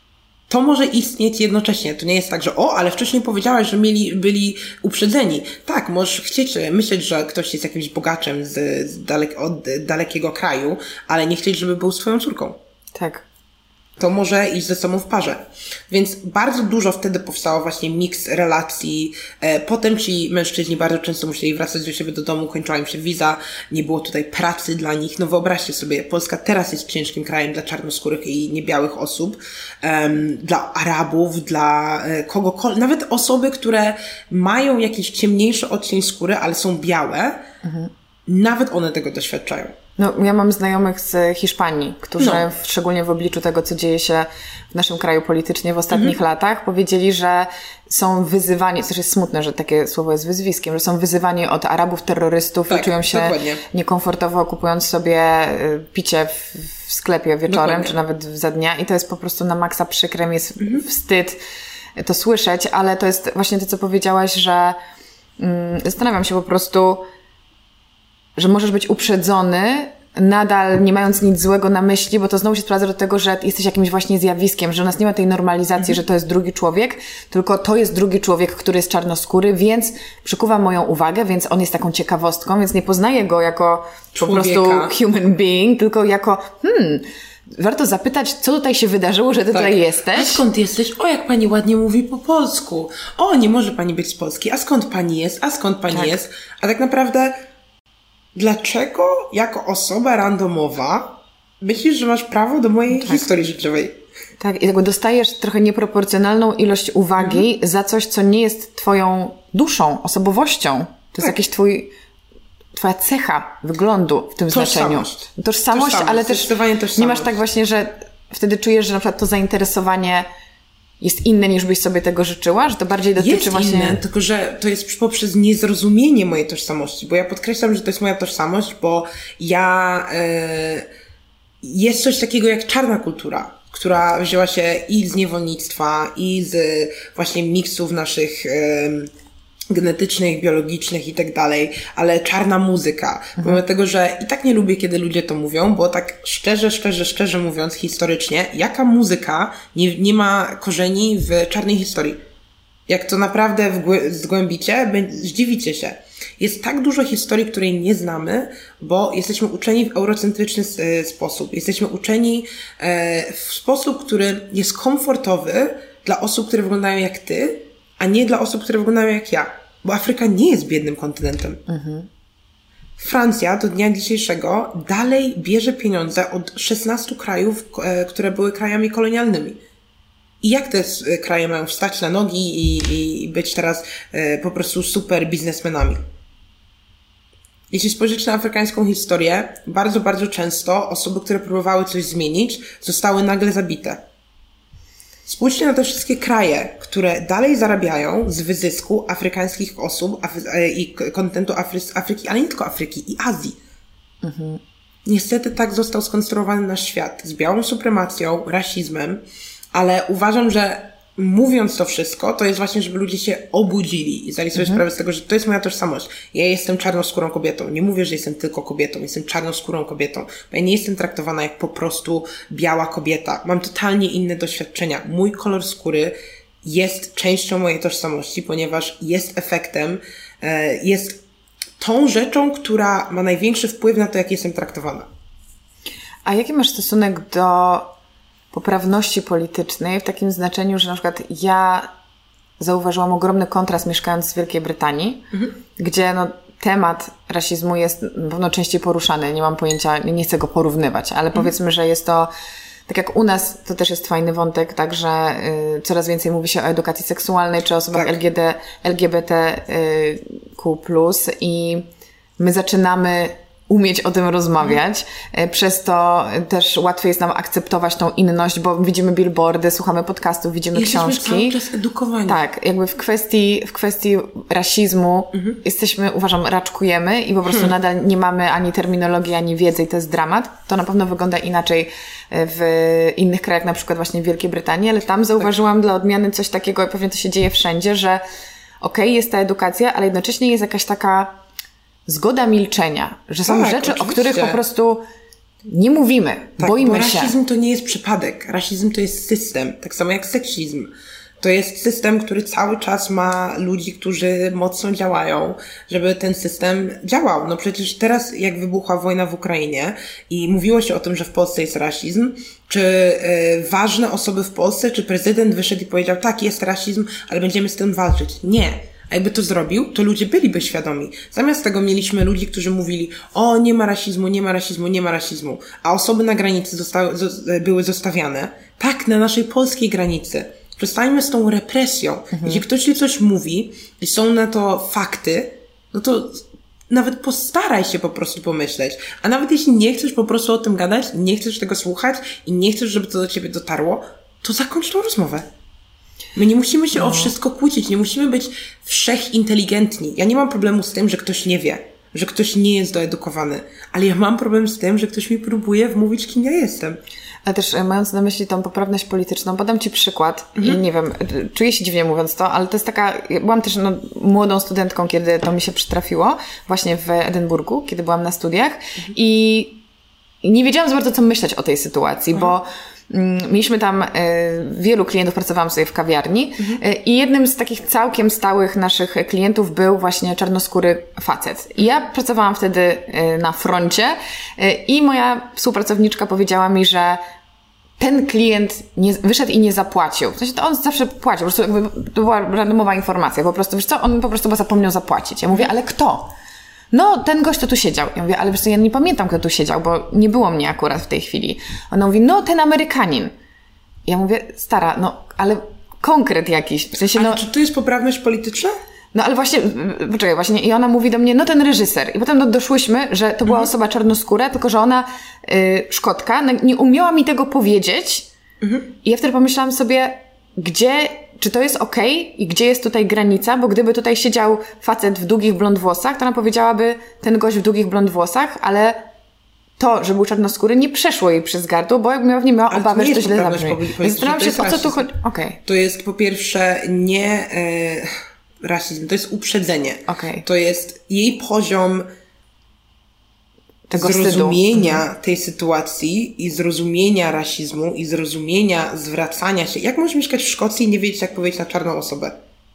to może istnieć jednocześnie. To nie jest tak, że o, ale wcześniej powiedziałaś, że mieli, byli uprzedzeni. Tak, możesz chcieć myśleć, że ktoś jest jakimś bogaczem z, z dalek, od dalekiego kraju, ale nie chcieć, żeby był z twoją córką. Tak. To może iść ze sobą w parze. Więc bardzo dużo wtedy powstało właśnie miks relacji. E, potem ci mężczyźni bardzo często musieli wracać do siebie do domu, kończyła im się wiza, nie było tutaj pracy dla nich. No wyobraźcie sobie, Polska teraz jest ciężkim krajem dla czarnoskórych i niebiałych osób, um, dla Arabów, dla e, kogokolwiek, nawet osoby, które mają jakiś ciemniejszy odcień skóry, ale są białe, mhm. nawet one tego doświadczają. No, ja mam znajomych z Hiszpanii, którzy no. w, szczególnie w obliczu tego, co dzieje się w naszym kraju politycznie w ostatnich mhm. latach, powiedzieli, że są wyzywani, też jest smutne, że takie słowo jest wyzwiskiem, że są wyzywani od Arabów terrorystów tak, i czują się dokładnie. niekomfortowo kupując sobie picie w, w sklepie wieczorem, dokładnie. czy nawet za dnia i to jest po prostu na maksa przykre, mi jest mhm. wstyd to słyszeć, ale to jest właśnie to, co powiedziałaś, że mm, zastanawiam się po prostu, że możesz być uprzedzony, nadal nie mając nic złego na myśli, bo to znowu się sprowadza do tego, że jesteś jakimś właśnie zjawiskiem, że u nas nie ma tej normalizacji, mm-hmm. że to jest drugi człowiek, tylko to jest drugi człowiek, który jest czarnoskóry, więc przykuwa moją uwagę, więc on jest taką ciekawostką, więc nie poznaję go jako człowieka. Po prostu human being, tylko jako hmm, warto zapytać, co tutaj się wydarzyło, że ty tak. tutaj jesteś. A skąd jesteś? O, jak pani ładnie mówi po polsku. O, nie może pani być z Polski. A skąd pani jest? A skąd pani tak. jest? A tak naprawdę dlaczego jako osoba randomowa myślisz, że masz prawo do mojej tak. historii życiowej? Tak, i jakby dostajesz trochę nieproporcjonalną ilość uwagi mhm. za coś, co nie jest twoją duszą, osobowością. To tak. jest jakiś twój, twoja cecha wyglądu w tym tożsamość. znaczeniu. Tożsamość, tożsamość ale też tożsamość. Nie masz tak właśnie, że wtedy czujesz, że na przykład to zainteresowanie jest inne, niż byś sobie tego życzyła? Że to bardziej dotyczy jest właśnie... Jest inne, tylko że to jest poprzez niezrozumienie mojej tożsamości, bo ja podkreślam, że to jest moja tożsamość, bo ja... Yy, jest coś takiego jak czarna kultura, która wzięła się i z niewolnictwa, i z właśnie miksów naszych... Yy, genetycznych, biologicznych i tak dalej, ale czarna muzyka. Mhm. Pomimo tego, że i tak nie lubię, kiedy ludzie to mówią, bo tak szczerze, szczerze, szczerze mówiąc, historycznie, jaka muzyka nie, nie ma korzeni w czarnej historii? Jak to naprawdę wgłę- zgłębicie, zdziwicie się. Jest tak dużo historii, której nie znamy, bo jesteśmy uczeni w eurocentryczny e, sposób. Jesteśmy uczeni e, w sposób, który jest komfortowy dla osób, które wyglądają jak ty, a nie dla osób, które wyglądają jak ja. Bo Afryka nie jest biednym kontynentem. Mhm. Francja do dnia dzisiejszego dalej bierze pieniądze od szesnastu krajów, e, które były krajami kolonialnymi. I jak te kraje mają wstać na nogi i, i być teraz e, po prostu super biznesmenami? Jeśli spojrzycie na afrykańską historię, bardzo, bardzo często osoby, które próbowały coś zmienić, zostały nagle zabite. Spójrzcie na te wszystkie kraje, które dalej zarabiają z wyzysku afrykańskich osób Afry- i kontynentu Afry- Afryki, ale nie tylko Afryki, i Azji. Mhm. Niestety tak został skonstruowany nasz świat. Z białą supremacją, rasizmem, ale uważam, że mówiąc to wszystko, to jest właśnie, żeby ludzie się obudzili i zdali sobie mhm. sprawę z tego, że to jest moja tożsamość. Ja jestem czarnoskórą kobietą. Nie mówię, że jestem tylko kobietą. Jestem czarnoskórą kobietą. Bo ja nie jestem traktowana jak po prostu biała kobieta. Mam totalnie inne doświadczenia. Mój kolor skóry jest częścią mojej tożsamości, ponieważ jest efektem, jest tą rzeczą, która ma największy wpływ na to, jak jestem traktowana. A jaki masz stosunek do poprawności politycznej w takim znaczeniu, że na przykład ja zauważyłam ogromny kontrast mieszkając w Wielkiej Brytanii, mhm. gdzie no, temat rasizmu jest na pewno częściej poruszany. Nie mam pojęcia, nie chcę go porównywać, ale mhm. powiedzmy, że jest to, tak jak u nas, to też jest fajny wątek, także y, coraz więcej mówi się o edukacji seksualnej czy osobach tak. L G D, L G B T Q plus i my zaczynamy umieć o tym rozmawiać. Hmm. Przez to też łatwiej jest nam akceptować tą inność, bo widzimy billboardy, słuchamy podcastów, widzimy jesteśmy książki. Jesteśmy cały czas edukowani. Tak, jakby w kwestii, w kwestii rasizmu mhm. jesteśmy, uważam, raczkujemy i po prostu hmm. nadal nie mamy ani terminologii, ani wiedzy i to jest dramat. To na pewno wygląda inaczej w innych krajach, na przykład właśnie w Wielkiej Brytanii, ale tam zauważyłam tak. dla odmiany coś takiego, i pewnie to się dzieje wszędzie, że okej, okay, jest ta edukacja, ale jednocześnie jest jakaś taka zgoda milczenia, że są tak, rzeczy, oczywiście. O których po prostu nie mówimy, tak, boimy bo się. Rasizm to nie jest przypadek. Rasizm to jest system, tak samo jak seksizm. To jest system, który cały czas ma ludzi, którzy mocno działają, żeby ten system działał. No przecież teraz, jak wybuchła wojna w Ukrainie i mówiło się o tym, że w Polsce jest rasizm, czy y, ważne osoby w Polsce, czy prezydent wyszedł i powiedział, tak, jest rasizm, ale będziemy z tym walczyć. Nie. A jakby to zrobił, to ludzie byliby świadomi. Zamiast tego mieliśmy ludzi, którzy mówili, o, nie ma rasizmu, nie ma rasizmu, nie ma rasizmu. A osoby na granicy zostały, z, były zostawiane. Tak, na naszej polskiej granicy. Przestańmy z tą represją. Mhm. Jeśli ktoś ci coś mówi i są na to fakty, no to nawet postaraj się po prostu pomyśleć. A nawet jeśli nie chcesz po prostu o tym gadać, nie chcesz tego słuchać i nie chcesz, żeby to do ciebie dotarło, to zakończ tą rozmowę. My nie musimy się no. o wszystko kłócić, nie musimy być wszechinteligentni. Ja nie mam problemu z tym, że ktoś nie wie, że ktoś nie jest doedukowany, ale ja mam problem z tym, że ktoś mi próbuje wmówić, kim ja jestem. Ale też mając na myśli tą poprawność polityczną, podam ci przykład mhm. i nie wiem, czuję się dziwnie mówiąc to, ale to jest taka, byłam też no, młodą studentką, kiedy to mi się przytrafiło, właśnie w Edynburgu, kiedy byłam na studiach mhm. i nie wiedziałam za bardzo, co myśleć o tej sytuacji, mhm. bo mieliśmy tam y, wielu klientów, pracowałam sobie w kawiarni mhm. y, i jednym z takich całkiem stałych naszych klientów był właśnie czarnoskóry facet. I ja pracowałam wtedy y, na froncie y, i moja współpracowniczka powiedziała mi, że ten klient nie, wyszedł i nie zapłacił. W sensie to on zawsze płacił, po prostu jakby to była randomowa informacja, po prostu, wiesz co, on po prostu chyba zapomniał zapłacić. Ja mówię, ale kto? No, ten gość to tu siedział. Ja mówię, ale wiesz co, ja nie pamiętam, kto tu siedział, bo nie było mnie akurat w tej chwili. Ona mówi, no, ten Amerykanin. Ja mówię, stara, no, ale konkret jakiś. W sensie, ale no, czy to jest poprawność polityczna? No, ale właśnie, poczekaj, właśnie, i ona mówi do mnie, no, ten reżyser. I potem no, doszłyśmy, że to była mhm. osoba czarnoskóra, tylko że ona, y, Szkotka, no, nie umiała mi tego powiedzieć. Mhm. I ja wtedy pomyślałam sobie, gdzie... Czy to jest okej okay? I gdzie jest tutaj granica? Bo gdyby tutaj siedział facet w długich blond włosach, to ona powiedziałaby ten gość w długich blond włosach, ale to, że był czarnoskóry, nie przeszło jej przez gardło, bo jakby nie miała obawy, że to źle zabrzmi. Zastanawiam się, o co tu chodzi. Okay. To jest po pierwsze nie e, rasizm, to jest uprzedzenie. Okay. To jest jej poziom tego zrozumienia wstydu. tej sytuacji i zrozumienia rasizmu i zrozumienia zwracania się. Jak możesz mieszkać w Szkocji i nie wiedzieć, jak powiedzieć na czarną osobę?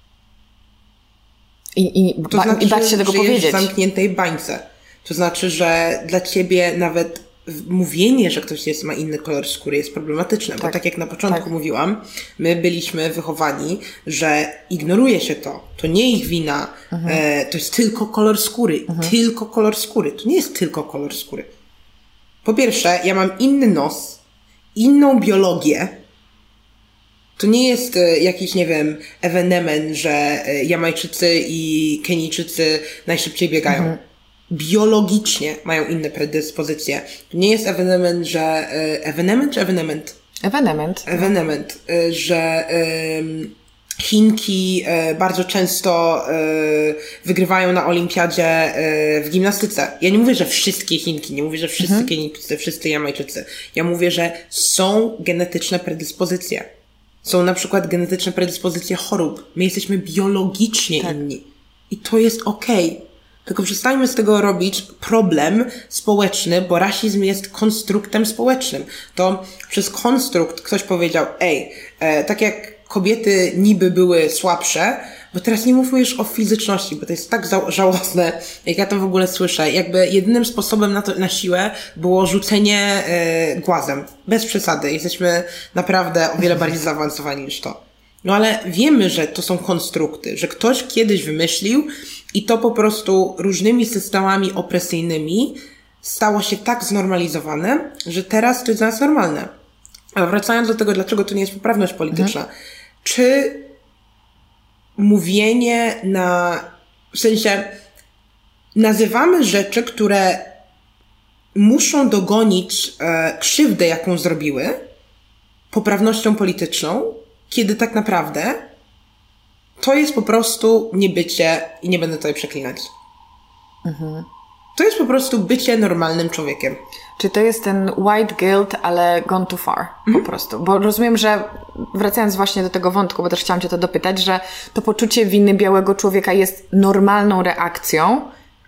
I, i, to znaczy, i bać się tego że powiedzieć. Żyjesz w zamkniętej bańce. To znaczy, że dla ciebie nawet mówienie, że ktoś jest, ma inny kolor skóry jest problematyczne, tak. Bo tak jak na początku tak. mówiłam, my byliśmy wychowani, że ignoruje się to. To nie ich wina. Mhm. E, to jest tylko kolor skóry. Mhm. Tylko kolor skóry. To nie jest tylko kolor skóry. Po pierwsze, ja mam inny nos, inną biologię. To nie jest e, jakiś, nie wiem, ewenement, że e, Jamajczycy i Kenijczycy najszybciej biegają. Mhm. Biologicznie mają inne predyspozycje. To nie jest ewenement, że... Ewenement czy ewenement? Ewenement. Ewenement, że um, Chinki um, bardzo często um, wygrywają na olimpiadzie um, w gimnastyce. Ja nie mówię, że wszystkie Chinki, nie mówię, że wszyscy mhm. Kenijczycy, wszyscy Jamajczycy. Ja mówię, że są genetyczne predyspozycje. Są na przykład genetyczne predyspozycje chorób. My jesteśmy biologicznie tak. inni. I to jest okej. Okay. Tylko przestańmy z tego robić problem społeczny, bo rasizm jest konstruktem społecznym. To przez konstrukt ktoś powiedział, ej, e, tak jak kobiety niby były słabsze bo teraz nie mówmy już o fizyczności, bo to jest tak żałosne, jak ja to w ogóle słyszę. Jakby jedynym sposobem na to, na siłę było rzucenie yy, głazem. Bez przesady. Jesteśmy naprawdę o wiele bardziej zaawansowani niż to. No ale wiemy, że to są konstrukty, że ktoś kiedyś wymyślił i to po prostu różnymi systemami opresyjnymi stało się tak znormalizowane, że teraz to jest dla nas normalne. A wracając do tego, dlaczego to nie jest poprawność polityczna. Mhm. Czy mówienie na... W sensie nazywamy rzeczy, które muszą dogonić e, krzywdę, jaką zrobiły, poprawnością polityczną, kiedy tak naprawdę to jest po prostu niebycie, i nie będę tutaj przeklinać. Mhm. To jest po prostu bycie normalnym człowiekiem. Czy to jest ten white guilt, ale gone too far, po mm. prostu? Bo rozumiem, że wracając właśnie do tego wątku, bo też chciałam cię to dopytać, że to poczucie winy białego człowieka jest normalną reakcją,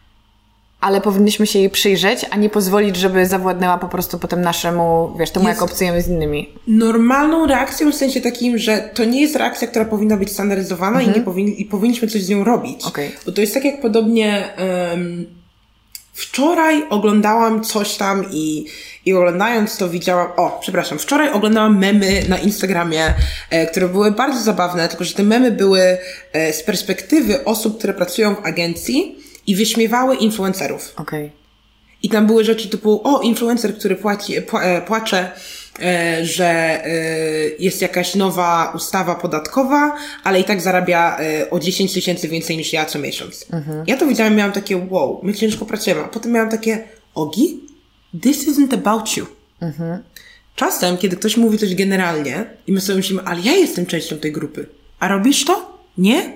ale powinniśmy się jej przyjrzeć, a nie pozwolić, żeby zawładnęła po prostu potem naszemu, wiesz, temu jak obcujemy z innymi. Normalną reakcją w sensie takim, że to nie jest reakcja, która powinna być standaryzowana mm-hmm. i, nie powin- i powinniśmy coś z nią robić. Okay. Bo to jest tak jak podobnie... Um, Wczoraj oglądałam coś tam i, i oglądając to widziałam, o, przepraszam, wczoraj oglądałam memy na Instagramie, e, które były bardzo zabawne, tylko że te memy były e, z perspektywy osób, które pracują w agencji i wyśmiewały influencerów. Okej. Okay. I tam były rzeczy typu, o, influencer, który płaci, pła, e, płacze, e, że e, jest jakaś nowa ustawa podatkowa, ale i tak zarabia e, o dziesięć tysięcy więcej niż ja co miesiąc. Mhm. Ja to widziałam, miałam takie, wow, my ciężko pracujemy. A potem miałam takie, Ogi, this isn't about you. Mhm. Czasem, kiedy ktoś mówi coś generalnie i my sobie myślimy, ale ja jestem częścią tej grupy. A robisz to? Nie?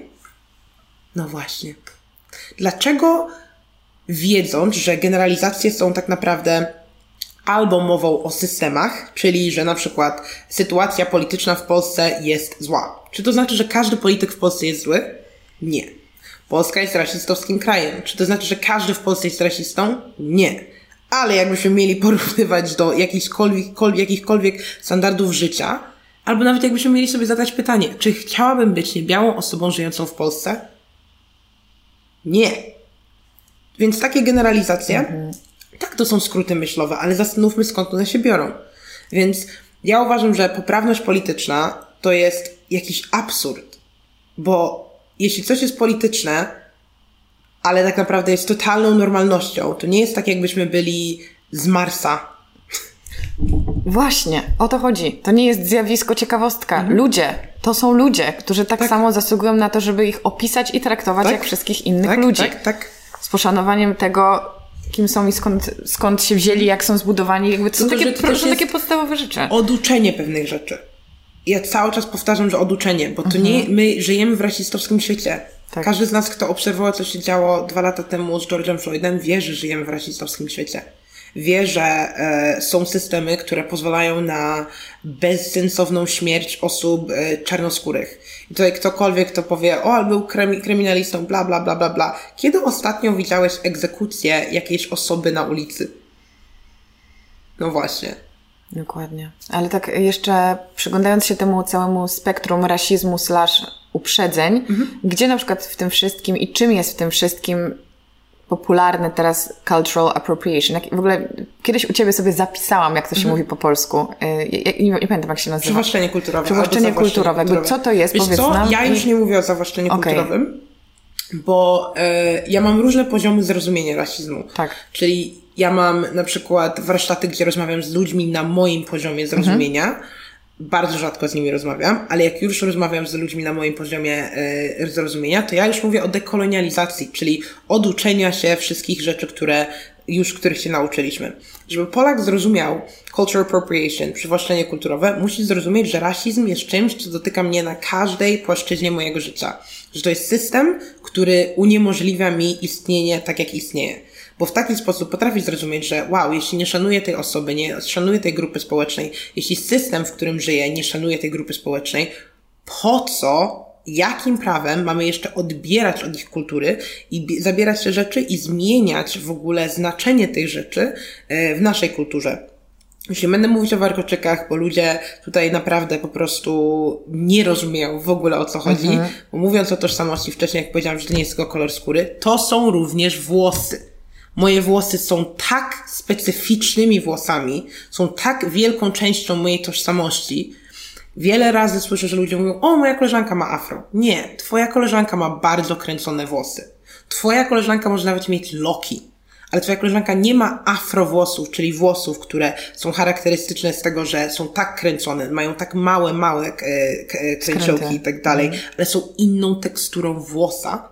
No właśnie. Dlaczego wiedząc, że generalizacje są tak naprawdę albo mową o systemach, czyli że na przykład sytuacja polityczna w Polsce jest zła. Czy to znaczy, że każdy polityk w Polsce jest zły? Nie. Polska jest rasistowskim krajem. Czy to znaczy, że każdy w Polsce jest rasistą? Nie. Ale jakbyśmy mieli porównywać do jakichkolwiek, jakichkolwiek standardów życia, albo nawet jakbyśmy mieli sobie zadać pytanie, czy chciałabym być niebiałą osobą żyjącą w Polsce? Nie. Więc takie generalizacje, mhm. tak, to są skróty myślowe, ale zastanówmy, skąd one się biorą. Więc ja uważam, że poprawność polityczna to jest jakiś absurd, bo jeśli coś jest polityczne, ale tak naprawdę jest totalną normalnością, to nie jest tak, jakbyśmy byli z Marsa. Właśnie, o to chodzi. To nie jest zjawisko, ciekawostka. Mhm. Ludzie, to są ludzie, którzy tak, tak samo zasługują na to, żeby ich opisać i traktować tak, jak wszystkich innych tak, ludzi. Tak, tak. Z poszanowaniem tego, kim są i skąd, skąd się wzięli, jak są zbudowani. Jakby to są, takie, to są takie podstawowe rzeczy. Oduczenie pewnych rzeczy. Ja cały czas powtarzam, że oduczenie, bo to mhm. nie my żyjemy w rasistowskim świecie. Tak. Każdy z nas, kto obserwował, co się działo dwa lata temu z George'em Floydem, wie, że żyjemy w rasistowskim świecie. Wie, że e, są systemy, które pozwalają na bezsensowną śmierć osób e, czarnoskórych. I tutaj ktokolwiek, kto powie, o, ale był kremi- kryminalistą, bla, bla, bla, bla, bla. Kiedy ostatnio widziałeś egzekucję jakiejś osoby na ulicy? No właśnie. Dokładnie. Ale tak jeszcze przyglądając się temu całemu spektrum rasizmu slash uprzedzeń, mhm. gdzie na przykład w tym wszystkim i czym jest w tym wszystkim popularny teraz cultural appropriation. W ogóle kiedyś u ciebie sobie zapisałam, jak to się mhm. mówi po polsku. Nie, nie, nie pamiętam, jak się nazywa. Przywłaszczenie kulturowe. Przywłaszczenie kulturowe. Jakby co to jest? Wiesz Powiedz co? nam. Ja już nie mówię o zawłaszczeniu okay. kulturowym, bo y, ja mam różne poziomy zrozumienia rasizmu. Tak. Czyli ja mam na przykład warsztaty, gdzie rozmawiam z ludźmi na moim poziomie zrozumienia. Mhm. Bardzo rzadko z nimi rozmawiam, ale jak już rozmawiam z ludźmi na moim poziomie y, zrozumienia, to ja już mówię o dekolonializacji, czyli oduczenia się wszystkich rzeczy, które już, których się nauczyliśmy. Żeby Polak zrozumiał cultural appropriation, przywłaszczenie kulturowe, musi zrozumieć, że rasizm jest czymś, co dotyka mnie na każdej płaszczyźnie mojego życia. Że to jest system, który uniemożliwia mi istnienie tak, jak istnieje. Bo w taki sposób potrafisz zrozumieć, że wow, jeśli nie szanuję tej osoby, nie szanuję tej grupy społecznej, jeśli system, w którym żyję, nie szanuje tej grupy społecznej, po co, jakim prawem mamy jeszcze odbierać od nich kultury i zabierać te rzeczy i zmieniać w ogóle znaczenie tych rzeczy w naszej kulturze? Jeśli będę mówić o warkoczykach, bo ludzie tutaj naprawdę po prostu nie rozumieją w ogóle o co chodzi, mm-hmm. bo mówiąc o tożsamości wcześniej, jak powiedziałam, że to nie jest tylko kolor skóry, to są również włosy. Moje włosy są tak specyficznymi włosami, są tak wielką częścią mojej tożsamości. Wiele razy słyszę, że ludzie mówią, o, moja koleżanka ma afro. Nie, twoja koleżanka ma bardzo kręcone włosy. Twoja koleżanka może nawet mieć loki. Ale twoja koleżanka nie ma afrowłosów, czyli włosów, które są charakterystyczne z tego, że są tak kręcone, mają tak małe, małe e, e, kręciołki i tak dalej, mm. ale są inną teksturą włosa.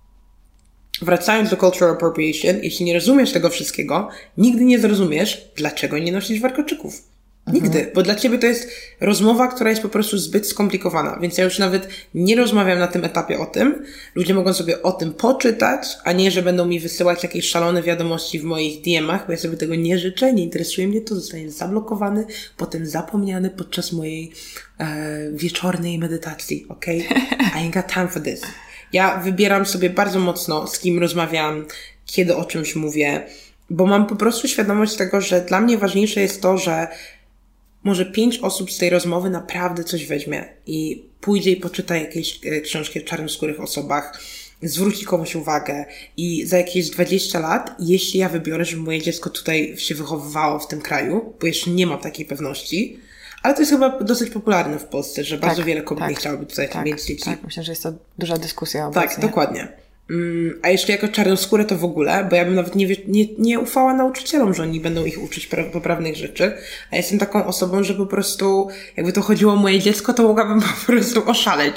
Wracając do cultural appropriation, jeśli nie rozumiesz tego wszystkiego, nigdy nie zrozumiesz, dlaczego nie nosisz warkoczyków. Nigdy, mhm. bo dla ciebie to jest rozmowa, która jest po prostu zbyt skomplikowana, więc ja już nawet nie rozmawiam na tym etapie o tym. Ludzie mogą sobie o tym poczytać, a nie, że będą mi wysyłać jakieś szalone wiadomości w moich D M-ach, bo ja sobie tego nie życzę, nie interesuje mnie to, zostanie zablokowany, potem zapomniany podczas mojej e, wieczornej medytacji, okej? Okay? I ain't got time for this. Ja wybieram sobie bardzo mocno, z kim rozmawiam, kiedy o czymś mówię, bo mam po prostu świadomość tego, że dla mnie ważniejsze jest to, że może pięć osób z tej rozmowy naprawdę coś weźmie i pójdzie i poczyta jakieś książki o czarnoskórych osobach, zwróci komuś uwagę i za jakieś dwadzieścia lat, jeśli ja wybiorę, żeby moje dziecko tutaj się wychowywało w tym kraju, bo jeszcze nie mam takiej pewności, ale to jest chyba dosyć popularne w Polsce, że tak, bardzo wiele kobiet tak, nie chciałoby tutaj tak, mieć dzieci. Tak, myślę, że jest to duża dyskusja obecnie. Tak, dokładnie. A jeszcze jako czarnoskórę to w ogóle, bo ja bym nawet nie, nie, nie ufała nauczycielom, że oni będą ich uczyć pra- poprawnych rzeczy, a jestem taką osobą, że po prostu jakby to chodziło o moje dziecko, to mogłabym po prostu oszaleć.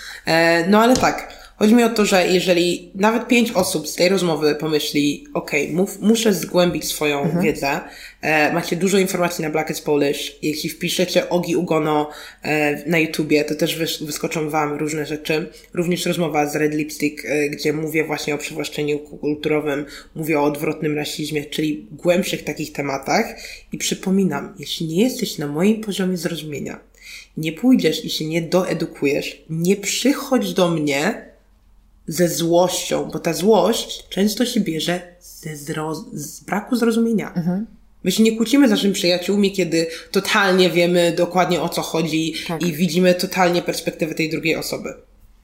E, no ale tak, chodzi mi o to, że jeżeli nawet pięć osób z tej rozmowy pomyśli, okej, okay, muszę zgłębić swoją mhm. wiedzę, e, macie dużo informacji na Black is Polish, jeśli wpiszecie Ogi Ugono e, na YouTubie, to też wys- wyskoczą wam różne rzeczy, również rozmowa z Red Lipstick, e, gdzie mówię właśnie o przywłaszczeniu kulturowym, mówię o odwrotnym rasizmie, czyli głębszych takich tematach i przypominam, jeśli nie jesteś na moim poziomie zrozumienia, nie pójdziesz i się nie doedukujesz, nie przychodź do mnie ze złością, bo ta złość często się bierze ze zro- z braku zrozumienia. Mhm. My się nie kłócimy z naszymi przyjaciółmi, kiedy totalnie wiemy dokładnie o co chodzi tak. i widzimy totalnie perspektywę tej drugiej osoby.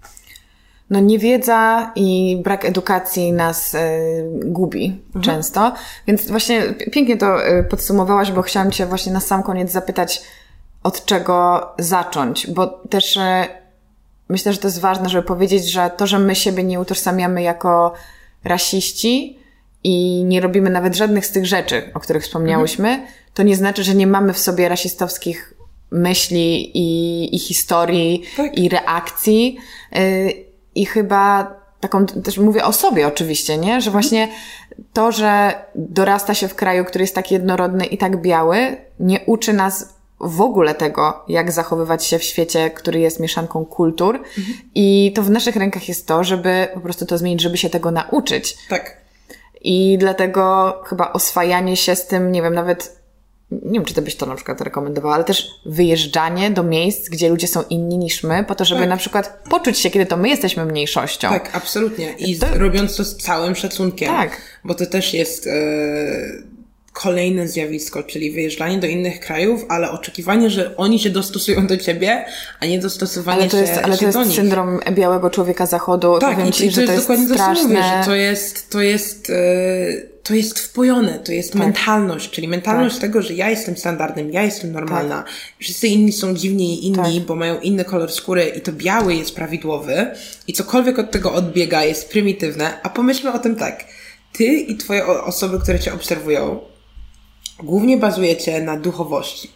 No niewiedza i brak edukacji nas y, gubi mhm. często, więc właśnie pięknie to y, podsumowałaś, bo chciałam cię właśnie na sam koniec zapytać, od czego zacząć, bo też y, myślę, że to jest ważne, żeby powiedzieć, że to, że my siebie nie utożsamiamy jako rasiści i nie robimy nawet żadnych z tych rzeczy, o których wspomniałyśmy, mhm. to nie znaczy, że nie mamy w sobie rasistowskich myśli i, i historii tak. i reakcji. Yy, I chyba taką, też mówię o sobie oczywiście, nie? Że właśnie to, że dorasta się w kraju, który jest tak jednorodny i tak biały, nie uczy nas w ogóle tego, jak zachowywać się w świecie, który jest mieszanką kultur. Mhm. I to w naszych rękach jest to, żeby po prostu to zmienić, żeby się tego nauczyć. Tak. I dlatego chyba oswajanie się z tym, nie wiem, nawet, nie wiem, czy ty byś to na przykład rekomendowała, ale też wyjeżdżanie do miejsc, gdzie ludzie są inni niż my, po to, żeby tak. na przykład poczuć się, kiedy to my jesteśmy mniejszością. Tak, absolutnie. I to... robiąc to z całym szacunkiem. Tak. Bo to też jest... Yy... kolejne zjawisko, czyli wyjeżdżanie do innych krajów, ale oczekiwanie, że oni się dostosują do ciebie, a nie dostosowanie ale to jest, się, ale się to do jest nich. syndrom białego człowieka zachodu. Tak, powiem i ci, to, że jest to jest dokładnie straszne. to, co mówię, że to jest, to jest, yy, to jest wpojone, to jest tak. mentalność, czyli mentalność tak. tego, że ja jestem standardem, ja jestem normalna, tak. wszyscy inni są dziwni i inni, tak. bo mają inny kolor skóry i to biały jest prawidłowy i cokolwiek od tego odbiega jest prymitywne, a pomyślmy o tym tak, ty i twoje osoby, które cię obserwują, głównie bazujecie na duchowości.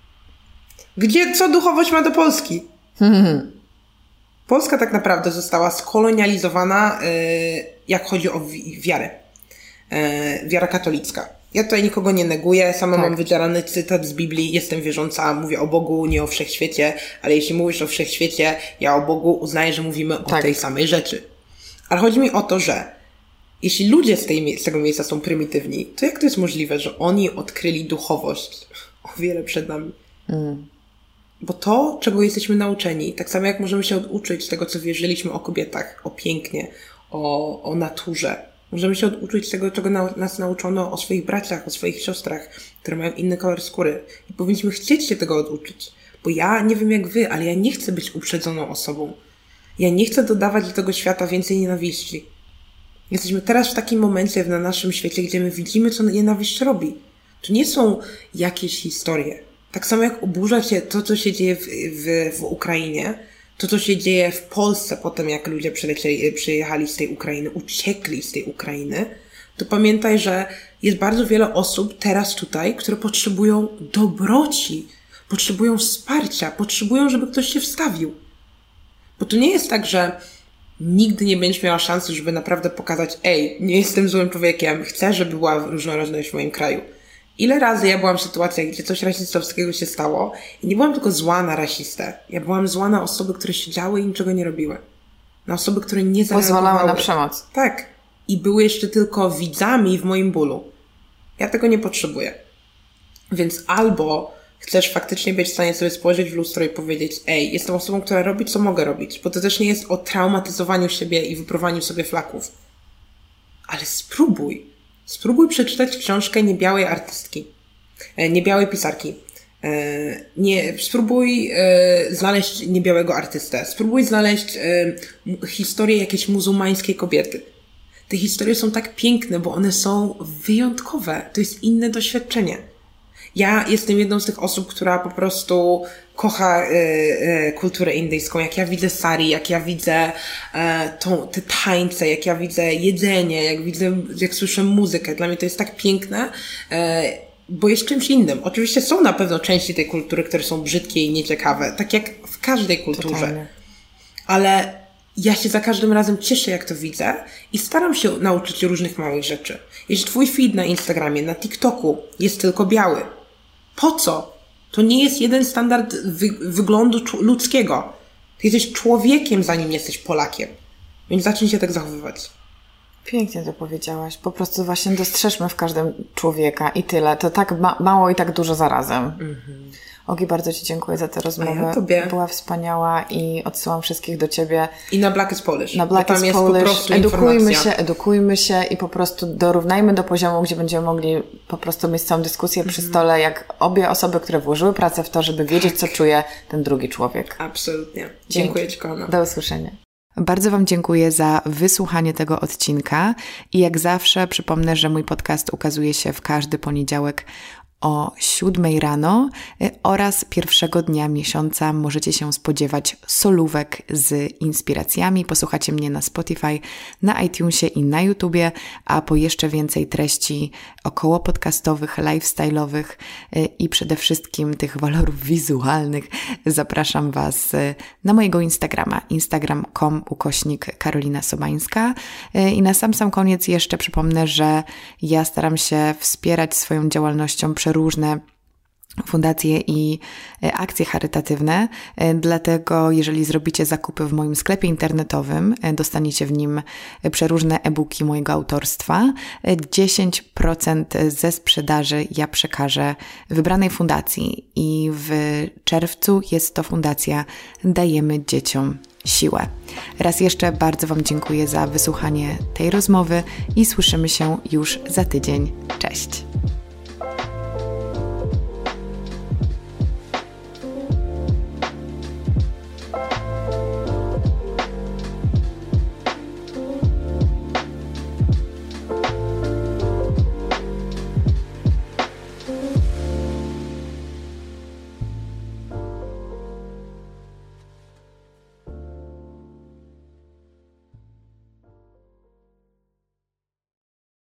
Gdzie, co duchowość ma do Polski? Hmm. Polska tak naprawdę została skolonializowana, yy, jak chodzi o wi- wiarę. Yy, wiara katolicka. Ja tutaj nikogo nie neguję, sama tak. mam wydzierany cytat z Biblii, jestem wierząca, mówię o Bogu, nie o wszechświecie, ale jeśli mówisz o wszechświecie, ja o Bogu uznaję, że mówimy tak. o tej samej rzeczy. Ale chodzi mi o to, że jeśli ludzie z, tej, z tego miejsca są prymitywni, to jak to jest możliwe, że oni odkryli duchowość o wiele przed nami? Mm. Bo to, czego jesteśmy nauczeni, tak samo jak możemy się oduczyć tego, co wierzyliśmy o kobietach, o pięknie, o, o naturze, Możemy się oduczyć tego, czego na, nas nauczono o swoich braciach, o swoich siostrach, które mają inny kolor skóry. I powinniśmy chcieć się tego oduczyć. Bo ja nie wiem jak wy, ale ja nie chcę być uprzedzoną osobą. Ja nie chcę dodawać do tego świata więcej nienawiści. Jesteśmy teraz w takim momencie na naszym świecie, gdzie my widzimy, co nienawiść robi. To nie są jakieś historie. Tak samo jak oburza cię to, co się dzieje w, w, w Ukrainie, to, co się dzieje w Polsce po tym, jak ludzie przylecieli, przyjechali z tej Ukrainy, uciekli z tej Ukrainy, to pamiętaj, że jest bardzo wiele osób teraz tutaj, które potrzebują dobroci, potrzebują wsparcia, potrzebują, żeby ktoś się wstawił. Bo to nie jest tak, że nigdy nie będziesz miała szansy, żeby naprawdę pokazać, ej, nie jestem złym człowiekiem, chcę, żeby była różnorodność w moim kraju. Ile razy ja byłam w sytuacjach, gdzie coś rasistowskiego się stało i nie byłam tylko zła na rasistę. Ja byłam zła na osoby, które siedziały i niczego nie robiły. Na osoby, które nie zareagowały. Pozwalały na przemoc. Tak. I były jeszcze tylko widzami w moim bólu. Ja tego nie potrzebuję. Więc albo chcesz faktycznie być w stanie sobie spojrzeć w lustro i powiedzieć, ej, jestem osobą, która robi, co mogę robić. Bo to też nie jest o traumatyzowaniu siebie i wyprowaniu sobie flaków. Ale spróbuj. Spróbuj przeczytać książkę niebiałej artystki. Niebiałej pisarki. Nie, spróbuj znaleźć niebiałego artystę. Spróbuj znaleźć historię jakiejś muzułmańskiej kobiety. Te historie są tak piękne, bo one są wyjątkowe. To jest inne doświadczenie. Ja jestem jedną z tych osób, która po prostu kocha y, y, kulturę indyjską. Jak ja widzę sari, jak ja widzę y, tą, te tańce, jak ja widzę jedzenie, jak widzę, jak słyszę muzykę. Dla mnie to jest tak piękne, y, bo jest czymś innym. Oczywiście są na pewno części tej kultury, które są brzydkie i nieciekawe, tak jak w każdej kulturze. Totalnie. Ale ja się za każdym razem cieszę, jak to widzę i staram się nauczyć różnych małych rzeczy. Jeśli twój feed na Instagramie, na TikToku jest tylko biały, po co? To nie jest jeden standard wy- wyglądu czu- ludzkiego. Ty jesteś człowiekiem, zanim jesteś Polakiem. Więc zacznij się tak zachowywać. Pięknie to powiedziałaś. Po prostu właśnie dostrzeżmy w każdym człowieka i tyle. To tak ma- mało i tak dużo zarazem. Mhm. Ogi, bardzo Ci dziękuję za tę rozmowę. Ja tobie. Była wspaniała i odsyłam wszystkich do Ciebie. I na Black is Polish. Na Black is Polish. Edukujmy się, edukujmy się i po prostu dorównajmy do poziomu, gdzie będziemy mogli po prostu mieć całą dyskusję mm-hmm. przy stole, jak obie osoby, które włożyły pracę w to, żeby wiedzieć, co czuje ten drugi człowiek. Absolutnie. Dziękuję Ci, kochana. Do usłyszenia. Bardzo Wam dziękuję za wysłuchanie tego odcinka i jak zawsze przypomnę, że mój podcast ukazuje się w każdy poniedziałek o siódmej rano oraz pierwszego dnia miesiąca możecie się spodziewać solówek z inspiracjami. Posłuchacie mnie na Spotify, na iTunesie i na YouTubie, a po jeszcze więcej treści około podcastowych, lifestyle'owych i przede wszystkim tych walorów wizualnych zapraszam Was na mojego Instagrama, instagram kropka com ukośnik Karolina Sobańska. I na sam sam koniec jeszcze przypomnę, że ja staram się wspierać swoją działalnością różne fundacje i akcje charytatywne, dlatego jeżeli zrobicie zakupy w moim sklepie internetowym, dostaniecie w nim przeróżne e-booki mojego autorstwa. dziesięć procent ze sprzedaży ja przekażę wybranej fundacji i w czerwcu jest to fundacja Dajemy Dzieciom Siłę. Raz jeszcze bardzo Wam dziękuję za wysłuchanie tej rozmowy i słyszymy się już za tydzień. Cześć!